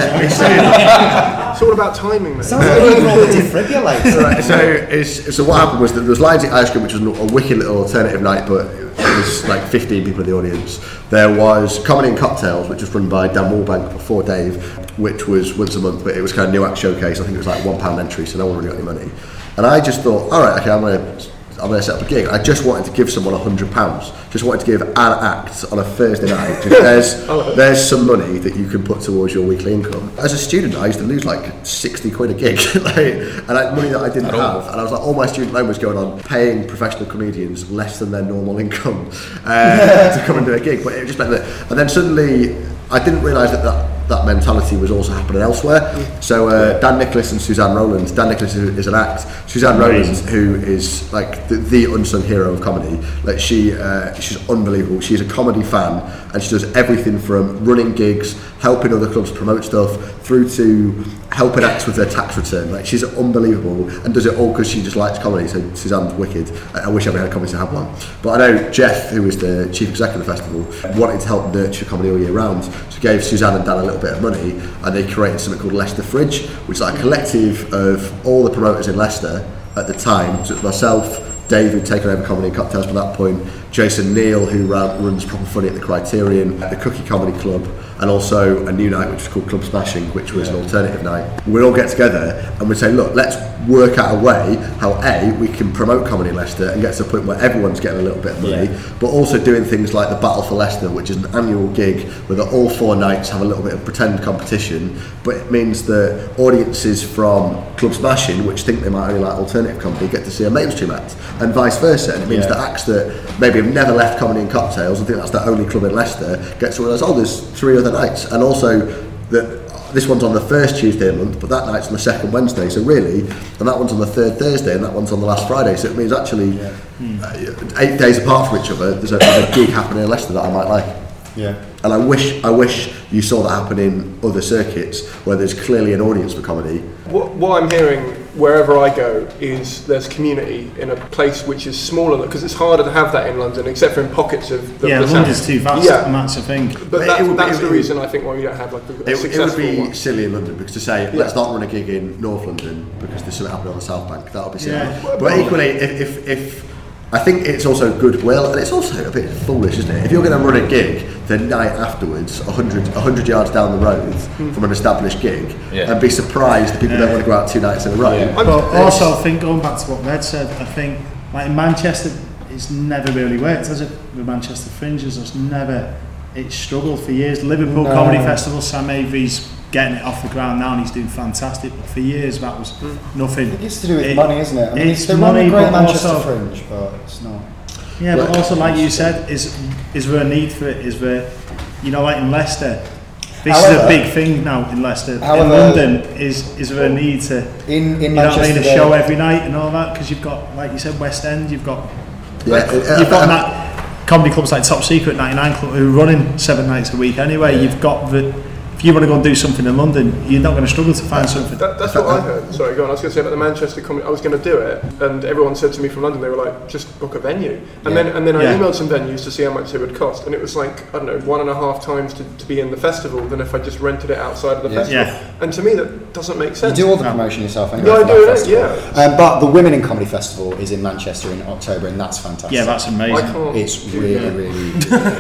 Yeah. It's all about timing, mate. Sounds like you rolled a defibrillator. Right, so, it's, so what happened was that there was Lions Eat Ice Cream, which was a wicked little alternative night, but it was like fifteen people in the audience. There was Comedy and Cocktails, which was run by Dan Wallbank before Dave, which was once a month, but it was kind of new act showcase. I think it was like one pound entry, so no one really got any money. And I just thought, all right, okay, I'm going to I'm going to set up a gig. I just wanted to give someone a hundred pounds. Just wanted to give an act on a Thursday night. Just, there's there's some money that you can put towards your weekly income. As a student, I used to lose like sixty quid a gig, like, and I, money that I didn't have. And I was like, all my student loan was going on paying professional comedians less than their normal income uh, to come and do a gig. But it just meant that, and then suddenly I didn't realise that that. that mentality was also happening elsewhere. So uh, Dan Nicholas and Suzanne Rowland. Dan Nicholas is, is an act. Suzanne Rowland, who is like the, the unsung hero of comedy. Like she, uh, she's unbelievable. She's a comedy fan, and she does everything from running gigs, helping other clubs promote stuff, through to helping acts with their tax return. Like she's unbelievable, and does it all because she just likes comedy. So Suzanne's wicked. I, I wish every had comedy to have one. But I know Jeff, who is the chief executive of the festival, wanted to help nurture comedy all year round. So gave Suzanne and Dan a little bit of money, and they created something called Leicester Fridge, which is like a collective of all the promoters in Leicester at the time. So it was myself, David taking over Comedy and Cocktails from that point, Jason Neal, who ran, runs Proper Funny at the Criterion, the Cookie Comedy Club, and also a new night which was called Club Smashing, which was yeah. an alternative night. We'd all get together and we'd say, look, let's work out a way how A, we can promote comedy in Leicester and get to the point where everyone's getting a little bit of money, yeah. but also doing things like the Battle for Leicester, which is an annual gig where all four nights have a little bit of pretend competition, but it means that audiences from Club Smashing, which think they might only like alternative comedy, get to see a mainstream act, and vice versa. And it means yeah. that acts that maybe have never left Comedy and Cocktails and think that's the only club in Leicester get to realise, oh, there's three other nights, and also that this one's on the first Tuesday of the month, but that night's on the second Wednesday, so really, and that one's on the third Thursday, and that one's on the last Friday, so it means actually yeah. uh, eight days apart from each other, there's a, there's a gig happening in Leicester that I might like. Yeah. And I wish I wish you saw that happen in other circuits where there's clearly an audience for comedy. What, what I'm hearing wherever I go is there's community in a place which is smaller, because it's harder to have that in London, except for in pockets of the yeah, the London's too vast, yeah. and that's the thing. But, But that, it would be- that's it the would- reason I think why we don't have like a, a It, it successful would be one. silly in London because to say Yeah. let's not run a gig in North London because there's something happening on the South Bank, that would be silly. Yeah. But equally, if, if, if I think it's also goodwill, and it's also a bit foolish, isn't it? If you're going to run a gig the night afterwards, one hundred, one hundred yards down the road Mm. from an established gig, Yeah. and be surprised that people Yeah. don't want to go out two nights in a row. Yeah. But It's- also, I think going back to what Red said, I think like in Manchester, it's never really worked, has it? With Manchester Fringes, it's never. It's struggled for years. Liverpool No. Comedy Festival, Sam Avery's getting it off the ground now, and he's doing fantastic. But for years, that was nothing. It's to do with It- money, isn't it? I mean, it's they run money, a great but Manchester also- Fringe, but it's not. Yeah, but But- also like you said, is is there a need for it? Is there, you know, like in Leicester, this is However- a big thing now in Leicester. In However- London, is is there a need to In in you know what I Manchester, mean, a they- show every night and all that? Because you've got, like you said, West End, you've got Yeah, like, uh, you've got uh, that comedy clubs like Top Secret ninety-nine Club who are running seven nights a week anyway. Yeah. You've got the if you want to go and do something in London, you're not going to struggle to find something. That, that's what I heard. Sorry, go on. I was going to say about the Manchester comedy. I was going to do it, and everyone said to me from London, they were like, just book a venue. And Yeah. then and then I Yeah. emailed some venues to see how much it would cost, and it was like, I don't know, one and a half times to, to be in the festival than if I just rented it outside of the Yeah. festival. Yeah. And to me, that doesn't make sense. You do all the promotion yourself anyway. Yeah, I for do that it, festival. yeah. Um, but the Women in Comedy Festival is in Manchester in October, and that's fantastic. Yeah, that's amazing. I can't It's do really, that. really.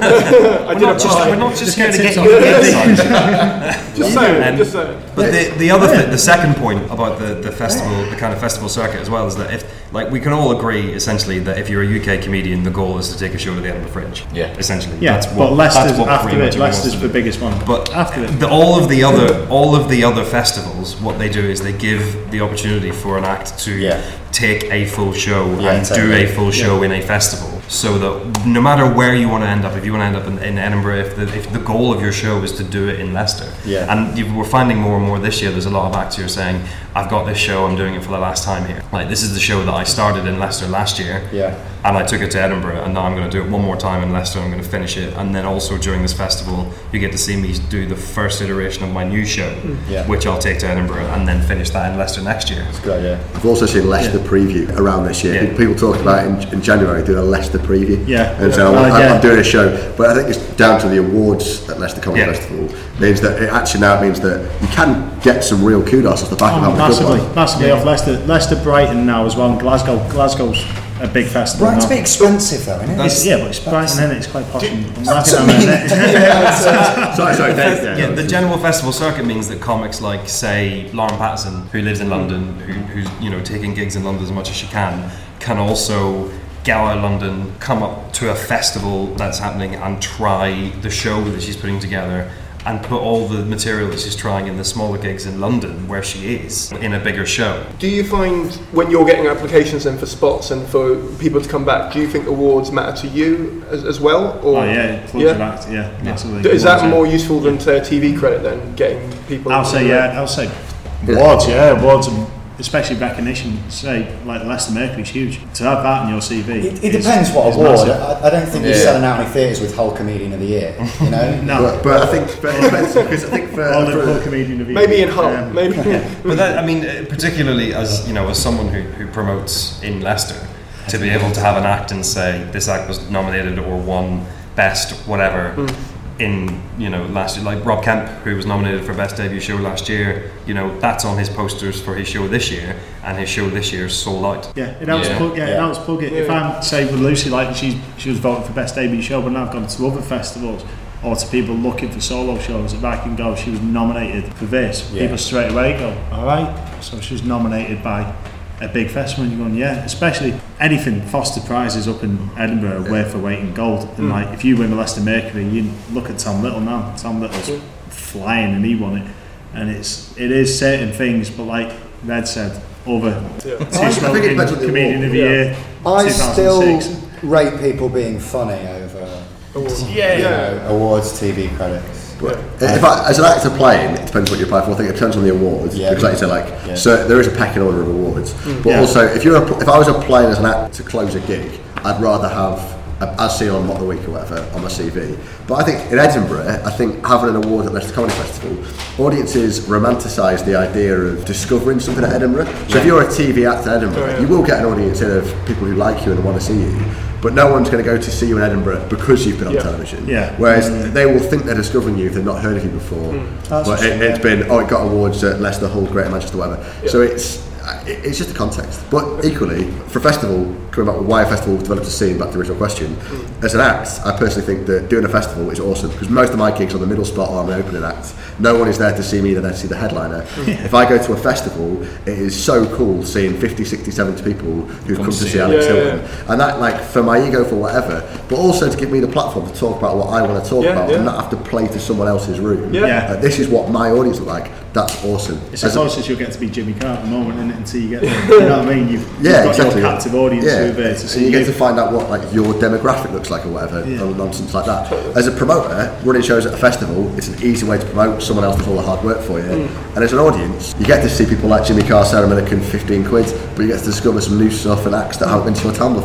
I We're did not a just, pie. we're not just, Just here to get get tips you on the it. Just saying, Um, just saying. But the, the other th- the second point about the, the festival, the kind of festival circuit as well, is that if, like, we can all agree essentially that if you're a U K comedian, the goal is to take a show to the Edinburgh Fringe. Yeah. Essentially. Yeah, that's but what, Leicester's that's what after pretty it. much everyone Leicester's wants to the do. biggest one. But after it, the, all of the other all of the other festivals, what they do is they give the opportunity for an act to take a full show Yeah, and totally. do a full show Yeah. in a festival, so that no matter where you want to end up, if you want to end up in, in Edinburgh, if the, if the goal of your show is to do it in Leicester, Yeah. and you, we're finding more and more this year, there's a lot of acts who are saying, I've got this show, I'm doing it for the last time here. Like, this is the show that I started in Leicester last year, Yeah. and I took it to Edinburgh, and now I'm going to do it one more time in Leicester, I'm going to finish it, and then also during this festival, you get to see me do the first iteration of my new show, Yeah. which I'll take to Edinburgh, and then finish that in Leicester next year. It's a good idea. I've also seen Leicester preview around this year. Yeah. People talked about in, in January doing a Leicester preview. Yeah. And so Yeah. I'm, Uh, yeah. I'm doing a show, but I think it's down to the awards at Leicester Comedy Yeah. Festival. Means that it actually now means that you can get some real kudos off the back Oh, of having a massively, good one. massively off Leicester. Leicester, Brighton now as well, and Glasgow. Glasgow's a big festival. Brighton's a now. bit expensive though, isn't it? It's, yeah, but it's Brighton, and it's quite posh. and That's what I Rockingham, mean. isn't it? Yeah, it's, uh, Sorry, sorry, Dave. Yeah, the general festival circuit means that comics like, say, Lauren Patterson, who lives in London, who, who's you know taking gigs in London as much as she can, can also go out of London, come up to a festival that's happening, and try the show that she's putting together, and put all the material that she's trying in the smaller gigs in London, where she is, in a bigger show. Do you find when you're getting applications then for spots and for people to come back, do you think awards matter to you as, as well? Or, Oh yeah, it plugs your act, yeah, massively. Is that Awards, yeah. more useful than say a T V credit then, getting people? I'll say yeah. I'll say awards. Yeah, awards, and especially recognition. Say like Leicester Mercury's huge. To have that in your C V. It, it is- depends what is award. massive. I, I don't think you're Yeah. selling out any theatres with Hull Comedian of the Year. You know. No. But, but I think, but it depends, because I think for, All the for cool comedian of the Maybe year. in Hull, Um, maybe. But that, I mean, uh, particularly as you know, as someone who, who promotes in Leicester, to be able to have an act and say this act was nominated or won best whatever Mm. in you know last year, like Rob Kemp, who was nominated for best debut show last year. You know, that's on his posters for his show this year, and his show this year is sold out. Yeah, it helps Yeah. plug. Yeah, it Yeah. helps plug it. If Yeah. I'm say with Lucy, like she she was voting for best debut show, but now I've gone to other festivals or to people looking for solo shows. If I can go, she was nominated for this. Yeah. People straight away go, all right. So she was nominated by a big festival, and you're going, yeah. Especially anything Foster Prizes up in Edinburgh, yeah. Worth for weight in gold. And Mm. like if you win the Leicester Mercury, you look at Tom Little now. Tom Little's Yeah. flying, and he won it. And it's it is certain things, but like Red said, over Yeah. two I think it smoking depends on the comedian award. of the Yeah. year. I two still thousand six. rate people being funny over Awards. Yeah, you yeah. know, awards, T V credits. But if I, as an actor playing, it depends what you apply for. I think it depends on the awards. Yeah. Because like you said, like, Yeah. so there is a pecking order of awards. But Yeah. also, if you're a, if I was a playing as an actor to close a gig, I'd rather have, as seen on Mock the Week or whatever, on my C V. But I think in Edinburgh, I think having an award at Leicester Comedy Festival, audiences romanticise the idea of discovering something at Edinburgh. So if you're a T V actor at Edinburgh, Oh, yeah. you will get an audience in of people who like you and want to see you. But no one's going to go to see you in Edinburgh because you've been on Yeah. television. Yeah. Whereas they will think they're discovering you if they've not heard of you before. That's But for it, sure, it's yeah. been, oh, it got awards at Leicester, Hull, Greater Manchester, whatever. So it's it- it's just a context. But equally, for a festival, coming back with why a festival developed a scene, back to the original question, as an act, I personally think that doing a festival is awesome because most of my gigs are the middle spot or I'm an opening act. No one is there to see me, they're there to see the headliner. If I go to a festival, it is so cool seeing fifty, sixty, seventy people who've come, Come to see see you. Alex Yeah, yeah, Hilton. And that, like, for my ego, for whatever, but also to give me the platform to talk about what I want to talk Yeah, about yeah. and not have to play to someone else's room. Yeah. Yeah. Uh, this is what my audience look like. That's awesome. It's As the a- closest you'll get to be Jimmy Carr at the moment, isn't it, until you get there. You know what I mean? You've, yeah, you've got exactly. your captive audience yeah. who are there to And see you get you. to find out what like your demographic looks like or whatever, Yeah. or nonsense like that. As a promoter, running shows at a festival, it's an easy way to promote. Someone else does all the hard work for you. Mm. And as an audience, you get to see people like Jimmy Carr, Sarah Millican, fifteen quid, but you get to discover some new stuff and acts that haven't been to your town before.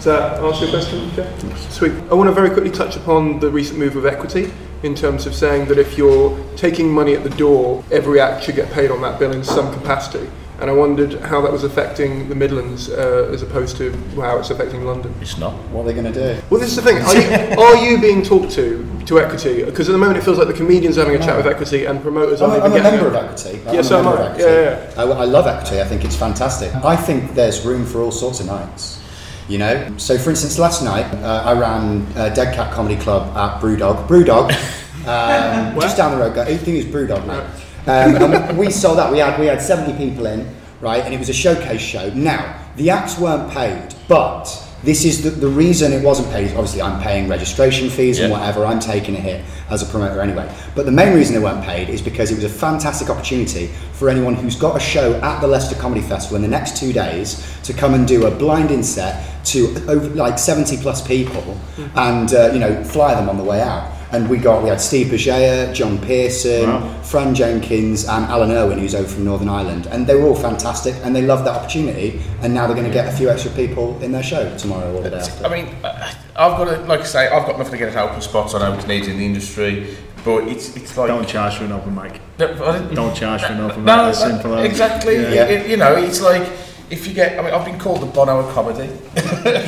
Does that answer your question, Jeff? Sweet. I want to very quickly touch upon the recent move of equity in terms of saying that if you're taking money at the door, every act should get paid on that bill in some capacity. And I wondered how that was affecting the Midlands uh, as opposed to how it's affecting London. It's not. What are they going to do? Well, this is the thing. Are you, are you being talked to to equity? Because at the moment it feels like the comedians are having a No. chat with equity and promoters I'm, are a- I'm maybe a getting member it. of equity. Yes, I'm so a am member I. of Yeah, equity. yeah. I, I love equity. I think it's fantastic. I think there's room for all sorts of nights. You know, so for instance, last night uh, I ran uh, Dead Cat Comedy Club at Brewdog. Brewdog, um, just down the road. I think it's Brewdog, mate. Um, and we sold that. We had we had seventy people in, right, and it was a showcase show. Now the acts weren't paid, but this is the, the reason it wasn't paid. Obviously, I'm paying registration fees and Yeah. whatever. I'm taking a hit as a promoter anyway. But the main reason they weren't paid is because it was a fantastic opportunity for anyone who's got a show at the Leicester Comedy Festival in the next two days to come and do a blind-in set to over, like seventy plus people and uh, you know, fly them on the way out. And we got we had Steve Bergea, John Pearson, Wow. Fran Jenkins, and Alan Irwin, who's over from Northern Ireland, and they were all fantastic, and they loved that opportunity. And now they're going to get a few extra people in their show tomorrow or the day after. I mean, I- I've got to, like I say, I've got nothing against open spots. I know it's needed in the industry, but it's it's like Don't charge for an open mic. No, I didn't- Don't charge for an open mic. No, It's simple as. exactly. Yeah. It- it- you know, it's like if you get. I mean, I've been called the Bono of comedy. You know what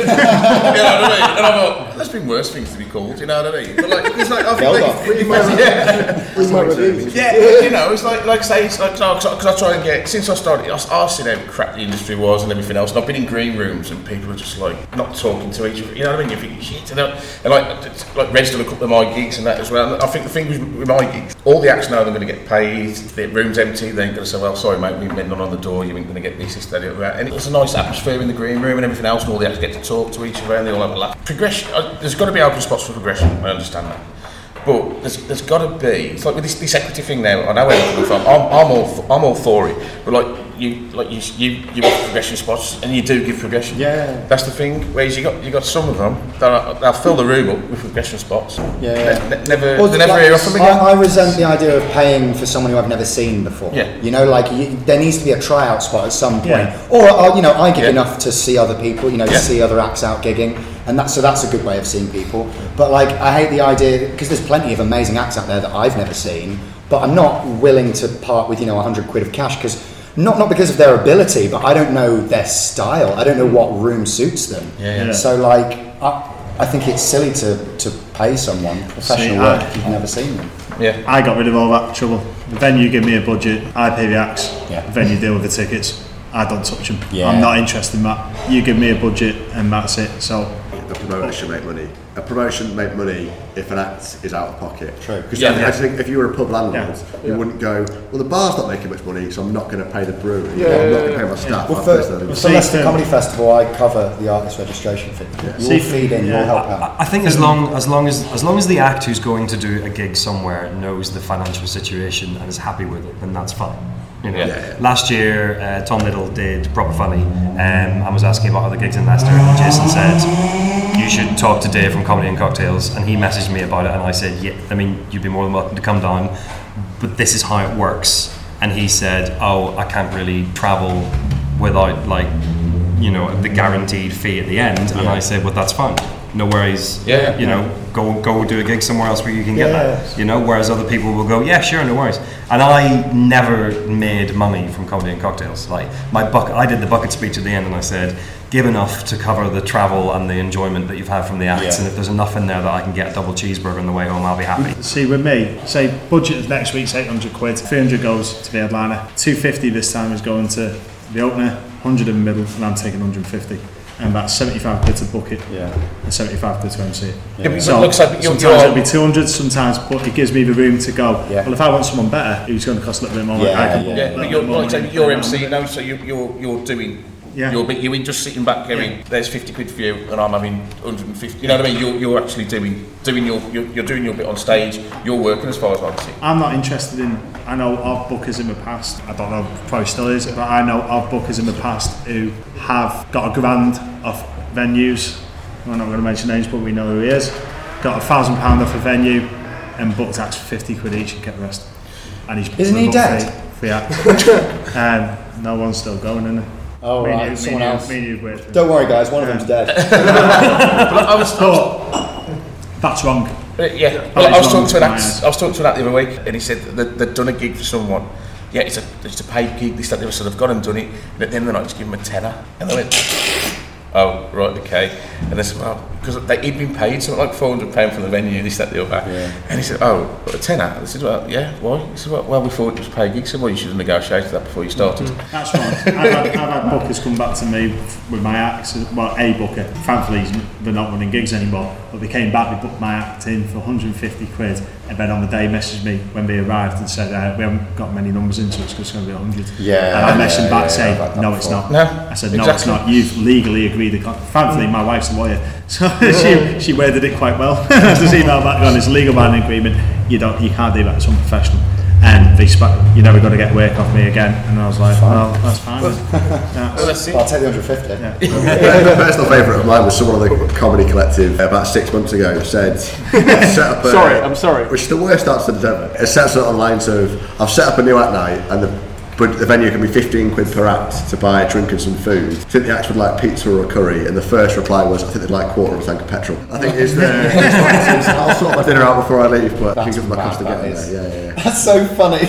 I mean? And I thought there's been worse things to be called. You know what I mean? But like, it's like, I Held think, off. like, yeah, Read my reviews. yeah. You know, it's like like I say, it's like because I try and get since I started, I, I've seen how crap the industry was and everything else. And I've been in green rooms and people are just like not talking to each other. You know what I mean? You think shit, and, and like it's- like Red's done a couple of my gigs and that as well. And I think the thing with, with my gigs, all the acts know they're going to get paid. The room's empty. They ain't going to say, well, sorry mate, we've been none on the door. You ain't going to get this, this, that, the other. And it was a nice atmosphere in the green room and everything else. And all the acts get to talk to each other and they all have a laugh. Progression. Uh, there's got to be open spots for progression. I understand that. But there's, there's got to be. It's like with this, this equity thing now. I know where you're coming from. I'm, I'm all for, I'm all for it. But like you like you you you have progression spots and you do give progression. Yeah. That's the thing. Whereas you got you got some of them that they'll fill the room up with progression spots. Yeah. Ne- ne- never Well, they never like, hear off them I, again. I resent the idea of paying for someone who I've never seen before. Yeah. You know, like you, there needs to be a tryout spot at some point, Yeah. or, or you know, I give Yeah. enough to see other people. You know, to Yeah. see other acts out gigging, and that so that's a good way of seeing people. But like, I hate the idea because there's plenty of amazing acts out there that I've never seen, but I'm not willing to part with you know a hundred quid of cash because. Not not because of their ability, but I don't know their style. I don't know what room suits them. Yeah, yeah. So like, I, I think it's silly to, to pay someone professional See, work I- if you've never seen them. Yeah. I got rid of all that trouble. The venue give me a budget, I pay the acts, Yeah. the venue deal with the tickets, I don't touch them. Yeah. I'm not interested in that. You give me a budget and that's it. So The promoter should make money. A promotion make money if an act is out of pocket. True. Because Yeah, I, yeah. I think if you were a pub landlord, Yeah. you Yeah. wouldn't go, well, the bar's not making much money, so I'm not going to pay the brewery. Yeah, or I'm yeah, not going to yeah. pay my staff. Well, I've for, personally- for See, Leicester um, Comedy Festival, I cover the artist registration fee. You See, all feed in, you all yeah. help out. I think as long as long as as long as the act who's going to do a gig somewhere knows the financial situation and is happy with it, then that's fine. You know, Yeah, yeah. last year uh, Tom Little did Proper Funny um, and was asking about other gigs in Leicester, and Jason said you should talk to Dave from Comedy and Cocktails, and he messaged me about it, and I said, yeah, I mean, you'd be more than welcome to come down, but this is how it works. And he said, oh, I can't really travel without like, you know, the guaranteed fee at the end. And Yeah. I said, well, that's fine. No worries. Yeah. You know, go go do a gig somewhere else where you can get Yeah. that. You know, whereas other people will go, yeah, sure, no worries. And I never made money from Comedy and Cocktails. Like my bucket, I did the bucket speech at the end, and I said, give enough to cover the travel and the enjoyment that you've had from the acts. Yeah. And if there's enough in there that I can get a double cheeseburger on the way home, I'll be happy. see with me, say budget of next week's eight hundred quid, three hundred goes to the headliner, two fifty this time is going to the opener, one hundred in the middle, and I'm taking one hundred fifty. And that's seventy-five quid to book it, Yeah. and seventy-five quid to M C it. Yeah, but So it looks like you're, sometimes you're it'll be two hundred, sometimes, but it gives me the room to go. Yeah. Well, if I want someone better, who's going to cost a little bit more, Yeah, I can yeah. put a Yeah, little but you're, bit more like, say, money. you're M C now, so you, you're you're doing. Yeah. You're bit- you're just sitting back going, Yeah. there's fifty quid for you, and I'm having one hundred fifty. You know what I mean? You're you're actually doing doing your you're, you're doing your bit on stage. You're working as far as I can see. I'm not interested in, I know of bookers in the past, I don't know, probably still is, but I know of bookers in the past who have got a grand off venues. I'm not going to mention names, but we know who he is. Got a thousand pound off a venue and booked acts for fifty quid each and kept the rest. And he's Isn't he booked dead? Free, free act. um, no one's still going, isn't it? Oh, Me and right, you- someone me and you- else. me and you worked with. Don't worry, guys, one of them's dead. But I was, I was But that's wrong. Uh, yeah, That well, is I was wrong talking to an in my act, eyes. I was talking to an act the other week, and he said that they'd done a gig for someone. Yeah, it's a it's a paid gig. This that they sort of gone and done it, and at the end of the night, just give them a tenner, and they went, "Oh, right, okay." And they said, "Well, because he'd been paid something like four hundred pound from the venue, this that the other." Yeah. And he said, "Oh, a tenner?" I said, "Well, yeah, why?" He said, "Well, well we thought it was a paid gig." So, well, you should have negotiated that before you started. Mm, that's right. I've had, I've had bookers come back to me with my acts. Well, a booker. Thankfully, they're not running gigs anymore. But they came back, they booked my act in for one hundred fifty quid, and then on the day messaged me when they arrived and said, uh, "We haven't got many numbers into it, so it's going to be one hundred." Yeah. And I messaged yeah, them back yeah, saying, I've had that "No, it's before. not." No, I said, "No, it's exactly. not. You've legally agreed the contract." Thankfully, my wife's a lawyer, so she she worded it quite well. Just email back on, it's a legal binding agreement. You don't, you can't do that. It's unprofessional. And they spat, you're never going to get work off me again. And I was like, well, that's fine. Yeah. Well, that's it. I'll take the one hundred fifty. A personal favourite of mine was someone on the comedy collective about six months ago said, set up a, Sorry, I'm sorry. Which is the worst answer to ever. It sets it online, so I've set up a new act night and the but the venue can be fifteen quid per act to buy a drink and some food. I think the acts would like pizza or a curry, and the first reply was, I think they'd like a quarter of a tank of petrol. I think it's the, I'll sort my dinner out before I leave, but I can give my cost to get there. Yeah, yeah, yeah. That's so funny.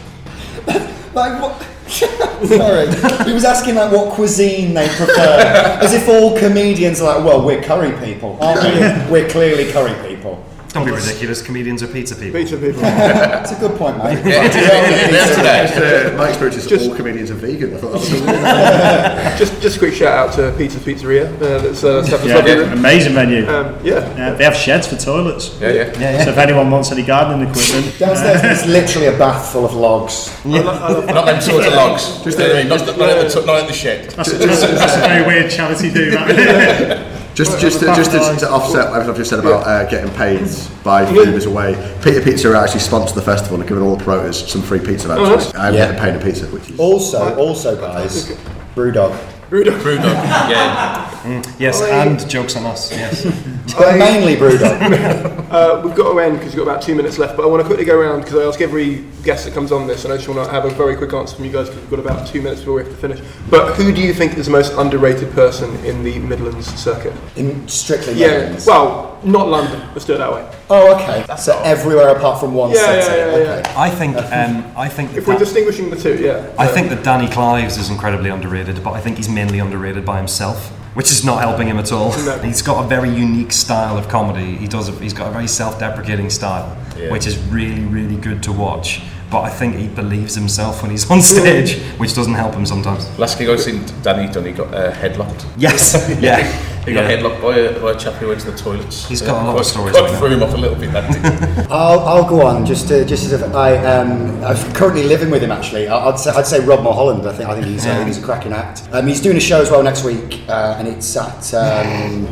Like what? Sorry, he was asking like what cuisine they prefer, as if all comedians are like, well, we're curry people, aren't we? We're clearly curry people. Don't be ridiculous. Comedians are pizza people. Pizza people. That's a good point, mate. Yeah, it is. It is today. Just, uh, my experience is Just- all comedians are vegan. I thought that was so weird. just, just a quick shout out to Pizza Pizzeria. Uh, that's uh, Stefan's Yeah, lovely yeah, room. amazing venue. Um, yeah. Yeah, they have sheds for toilets. Yeah, yeah. So if anyone wants any gardening equipment, Downstairs there's literally a bath full of logs. I lo- I love Not them sort of logs. Just, uh, not, the, not, at the, not at the shed. that's, that's, that's a very weird charity do that. Just, just, to, just to, to offset everything I've just said about uh, getting paid by food away, Peter Pizza actually sponsored the festival and given all the promoters some free pizza vouchers. I'm Yeah. getting paid a pizza, which is Also, also guys, Brewdog. Brewdog. Brewdog. Yeah. Mm, yes, and jokes on us. Yes. But mainly Brewdog. Uh, we've got to end because we've got about two minutes left, but I want to quickly go around because I ask every guest that comes on this, and I just want to have a very quick answer from you guys because we've got about two minutes before we have to finish. But who do you think is the most underrated person in the Midlands circuit? In strictly Yeah, Midlands. well, not London, let's do it that way. Oh, okay. So everywhere apart from one Yeah, city. yeah, yeah, yeah. Okay. I think. Um, I think. If we're that- distinguishing the two, yeah. I think that Danny Clives is incredibly underrated, but I think he's mainly underrated by himself, which is not helping him at all. No. He's got a very unique style of comedy. He does. A, he's got a very self-deprecating style, Yeah. which is really, really good to watch. But I think he believes himself when he's on stage, which doesn't help him sometimes. Last gig I seen Danny done, he got uh, headlocked. Yes, yeah. He got Yeah. headlocked by a, by a chap who went to the toilets. He's got a lot of Quite- stories quite like that. threw him off a little bit, that did. I'll, I'll go on just to, just as if I um, I'm currently living with him actually. I- I'd say, I'd say Rob Mulholland. I think I think he's uh, he's a cracking act. Um, he's doing a show as well next week, uh, and it's at um,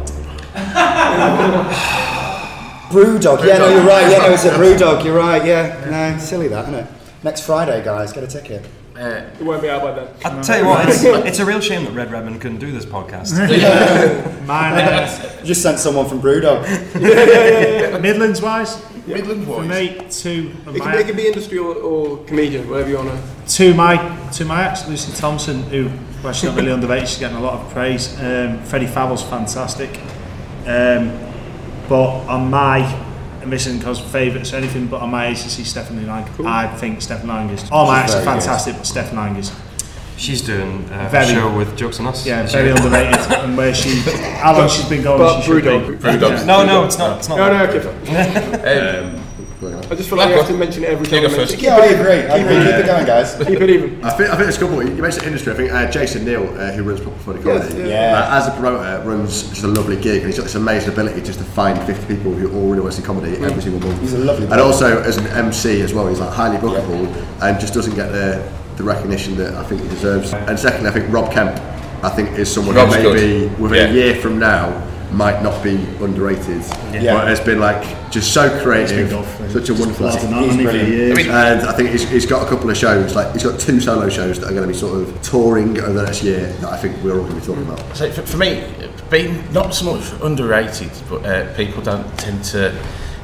Brewdog. Yeah, no, you're right. Yeah, no, it's at Brewdog. You're right. Yeah, no, silly that, isn't it? Next Friday, guys, get a ticket. Uh, It won't be out by then. I'll tell you what, it's, it's a real shame that Red Redmond couldn't do this podcast. Mine, uh, Just sent someone from Brewdog. Midlands wise, Midland for boys. me, two of It can, my it can be industry or, or comedian, whatever you want to. two of my two of my acts, Lucy Thompson, who well, she's not really underrated, she's getting a lot of praise. Um, Freddie Favell's fantastic, um, but on my and this isn't because favourites or anything, but on my agency, Stephanie Lang. Cool. I think Stephanie Lang is. All my acts are fantastic, good. But Stephanie Lang is. She's doing uh, very, a show with Jokes on Us. Yeah, very underrated. And where she, how long she's been going, but she should be. Brewdog. No, no, it's not. It's not. No, no, okay. um, I just feel like you have to mention it every time. You go first. Yeah, I agree. I agree. Keep it going, guys. Keep it even. I think, I think there's a couple. You mentioned industry. I think uh, Jason Neal, uh, who runs Proper Funny Comedy, Yes, yeah. uh, as a promoter, runs just a lovely gig, and he's got this amazing ability just to find fifty people who all really want to see comedy mm. every single month. He's a lovely. And player. also as an M C as well, he's like highly bookable yeah. and just doesn't get the the recognition that I think he deserves. And secondly, I think Rob Kemp, I think is someone Rob's who maybe good. within yeah. a year from now might not be underrated, yeah. but has been like just so creative, such a wonderful actor. And I think he's, he's got a couple of shows, like he's got two solo shows that are going to be sort of touring over the next year that I think we're all going to be talking about. So for, for me, being not so much underrated, but uh, people don't tend to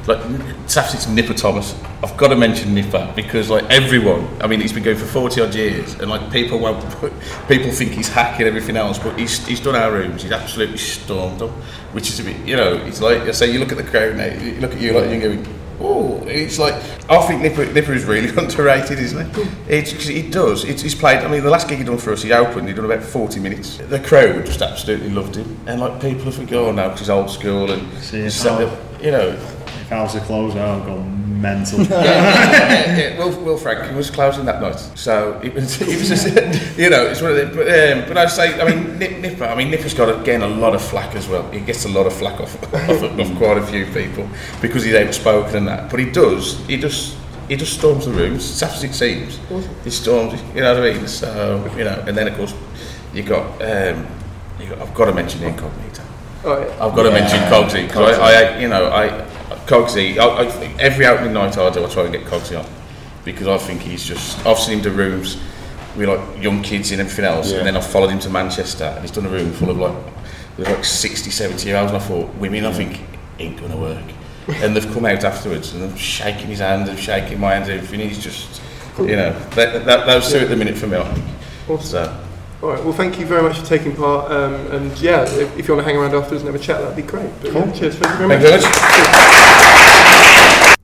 like Saffron's Nipper Thomas. I've got to mention Nipper because like everyone, I mean, he's been going for forty odd years, and like people won't, people think he's hacking everything else, but he's he's done our rooms. He's absolutely stormed them, which is a bit, you know, it's like I say, you look at the crowd now, you look at you like you're going, oh, it's like I think Nipper Nipper is really underrated, isn't he? It's because he does. It's, he's played. I mean, the last gig he done for us, he opened. He done about forty minutes. The crowd just absolutely loved him, and like people are thinking, oh no, because he's old school and See, he's set up, you know. If I was a closer, I'd go mental. yeah, yeah, yeah. Will, Will Frank was closing that night, so it was, it was just, you know, it's one of the. But, um, but I'd say, I mean, Nip, Nipper. I mean, Nipper's got again a lot of flack as well. He gets a lot of flack off, off, off quite a few people because he's outspoken and that. But he does, he does, he just storms the rooms. It's as it seems. He storms, you know what I mean? So you know, and then of course you got, um, you got I've got to mention Incognito. Oh, yeah. I've got to yeah. mention Cogsy because I, I, you know, I. Cogsy, I, I think every opening night I do, I try and get Cogsy on because I think he's just. I've seen him do rooms with like young kids and everything else, yeah. and then I've followed him to Manchester and he's done a room full of like with like sixty, seventy year olds, and I thought, women, I think ain't gonna work, and they've come out afterwards and they're shaking his hand and shaking my hand, and everything. He's just, you know, that, that, those two at the minute for me, I think. Awesome. So. All right, well, thank you very much for taking part, um, and yeah, if, if you want to hang around afterwards and have a chat, that'd be great. But, cool. yeah, cheers, thank you very thank much. much.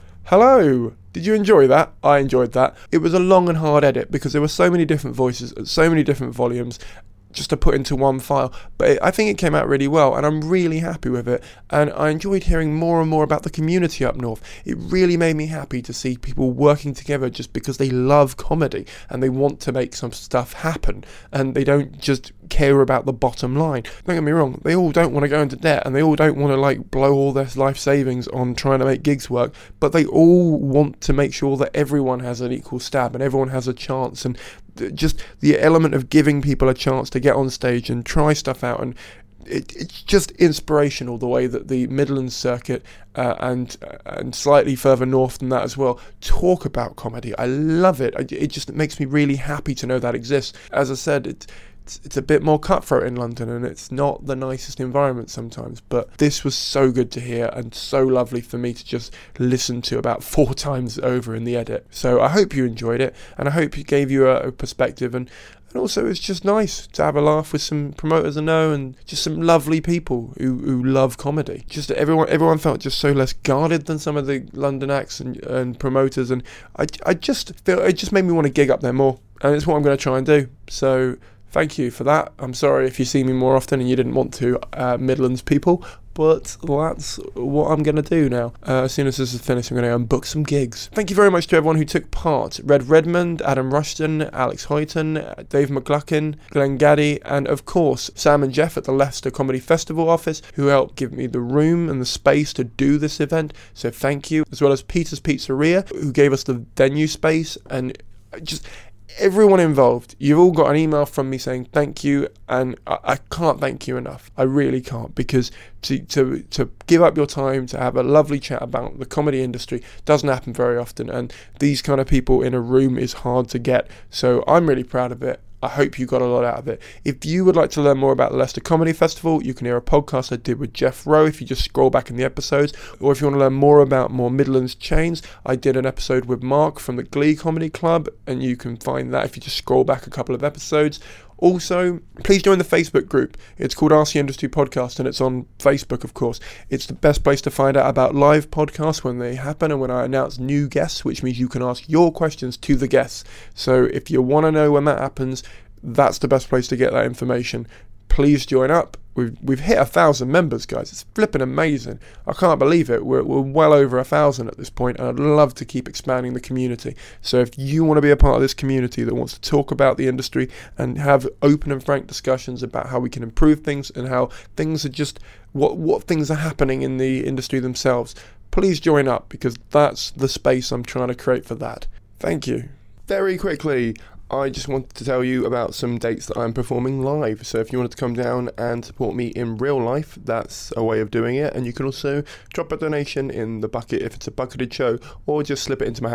Hello. Did you enjoy that? I enjoyed that. It was a long and hard edit because there were so many different voices, so many different volumes, just to put into one file, but it, I think it came out really well, and I'm really happy with it, and I enjoyed hearing more and more about the community up north. It really made me happy to see people working together just because they love comedy and they want to make some stuff happen, and they don't just care about the bottom line. Don't get me wrong, they all don't want to go into debt, and they all don't want to like blow all their life savings on trying to make gigs work, but they all want to make sure that everyone has an equal stab and everyone has a chance, and just the element of giving people a chance to get on stage and try stuff out, and it, it's just inspirational the way that the Midlands circuit uh, and uh, and slightly further north than that as well talk about comedy. I love it. I, it just makes me really happy to know that exists. As I said, it, it's it's a bit more cutthroat in London, and it's not the nicest environment sometimes, but this was so good to hear and so lovely for me to just listen to about four times over in the edit. So I hope you enjoyed it, and I hope it gave you a, a perspective, and And also, it's just nice to have a laugh with some promoters I know and just some lovely people who, who love comedy. Just everyone, everyone felt just so less guarded than some of the London acts and, and promoters, and I, I just feel it just made me want to gig up there more, and it's what I'm going to try and do. So thank you for that. I'm sorry if you see me more often and you didn't want to, uh, Midlands people, but that's what I'm going to do now. Uh, as soon as this is finished, I'm going to go and book some gigs. Thank you very much to everyone who took part. Red Redmond, Adam Rushton, Alex Hoyton, Dave McLuckin, Glenn Gaddy, and of course, Sam and Jeff at the Leicester Comedy Festival office, who helped give me the room and the space to do this event. So thank you. As well as Peter's Pizzeria, who gave us the venue space, and just everyone involved. You've all got an email from me saying thank you, and I, I can't thank you enough. I really can't, because to, to to give up your time to have a lovely chat about the comedy industry doesn't happen very often, and these kind of people in a room is hard to get. So I'm really proud of it. I hope you got a lot out of it. If you would like to learn more about the Leicester Comedy Festival, you can hear a podcast I did with Jeff Rowe if you just scroll back in the episodes. Or if you want to learn more about more Midlands chains, I did an episode with Mark from the Glee Comedy Club, and you can find that if you just scroll back a couple of episodes. Also, please join the Facebook group. It's called R C Industry Podcast, and it's on Facebook, of course. It's the best place to find out about live podcasts when they happen and when I announce new guests, which means you can ask your questions to the guests. So if you want to know when that happens, that's the best place to get that information. Please join up. We've we've hit a thousand members, guys. It's flipping amazing. I can't believe it. We're we're well over a thousand at this point, and I'd love to keep expanding the community. So if you want to be a part of this community that wants to talk about the industry and have open and frank discussions about how we can improve things and how things are just what what things are happening in the industry themselves, please join up, because that's the space I'm trying to create for that. Thank you. Very quickly, I just wanted to tell you about some dates that I'm performing live. So if you wanted to come down and support me in real life, that's a way of doing it. And you can also drop a donation in the bucket if it's a bucketed show, or just slip it into my hand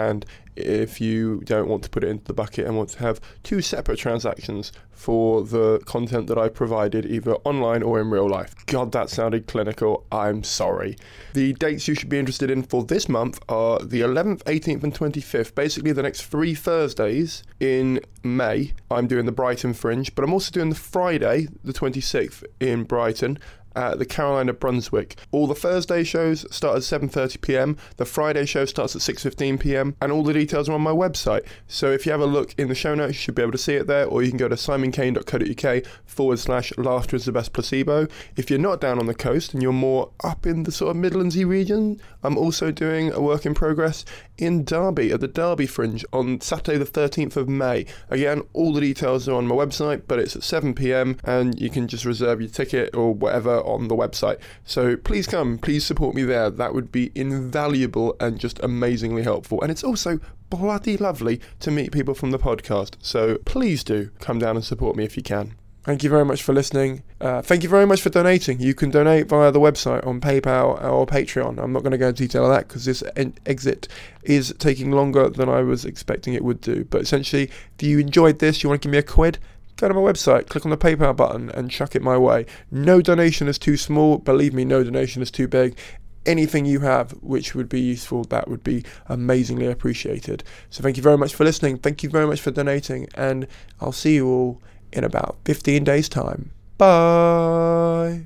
if you don't want to put it into the bucket and want to have two separate transactions for the content that I provided either online or in real life. God, that sounded clinical. I'm sorry. The dates you should be interested in for this month are the eleventh, eighteenth and twenty-fifth. Basically the next three Thursdays in May. I'm doing the Brighton Fringe, but I'm also doing the Friday, the twenty-sixth in Brighton, at the Carolina Brunswick. All the Thursday shows start at seven thirty p m, the Friday show starts at six fifteen p m, and all the details are on my website. So if you have a look in the show notes, you should be able to see it there, or you can go to simonkane.co.uk forward slash laughter is the best placebo. If you're not down on the coast and you're more up in the sort of Midlandsy region, I'm also doing a work in progress in Derby at the Derby Fringe on Saturday the thirteenth of May. Again, all the details are on my website, but it's at seven p m and you can just reserve your ticket or whatever on the website. So please come, please support me there. That would be invaluable and just amazingly helpful. And it's also bloody lovely to meet people from the podcast. So please do come down and support me if you can. Thank you very much for listening. Uh, thank you very much for donating. You can donate via the website on PayPal or Patreon. I'm not going to go into detail of that because this en- exit is taking longer than I was expecting it would do. But essentially, if you enjoyed this, you want to give me a quid, go to my website, click on the PayPal button and chuck it my way. No donation is too small. Believe me, no donation is too big. Anything you have which would be useful, that would be amazingly appreciated. So thank you very much for listening. Thank you very much for donating. And I'll see you all in about fifteen days' time. Bye.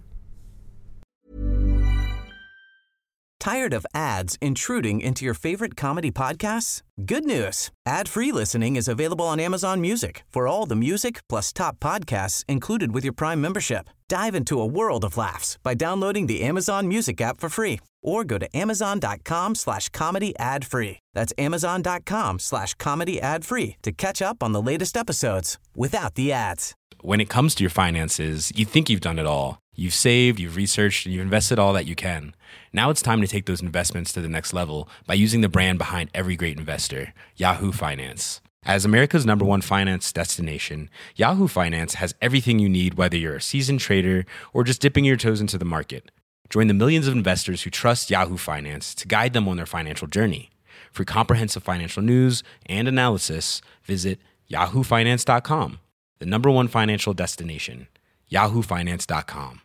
Tired of ads intruding into your favorite comedy podcasts? Good news. Ad-free listening is available on Amazon Music for all the music plus top podcasts included with your Prime membership. Dive into a world of laughs by downloading the Amazon Music app for free or go to amazon.com slash comedy ad free. That's amazon.com slash comedy ad free to catch up on the latest episodes without the ads. When it comes to your finances, you think you've done it all. You've saved, you've researched, and you've invested all that you can. Now it's time to take those investments to the next level by using the brand behind every great investor, Yahoo Finance. As America's number one finance destination, Yahoo Finance has everything you need, whether you're a seasoned trader or just dipping your toes into the market. Join the millions of investors who trust Yahoo Finance to guide them on their financial journey. For comprehensive financial news and analysis, visit yahoo finance dot com, the number one financial destination, yahoo finance dot com.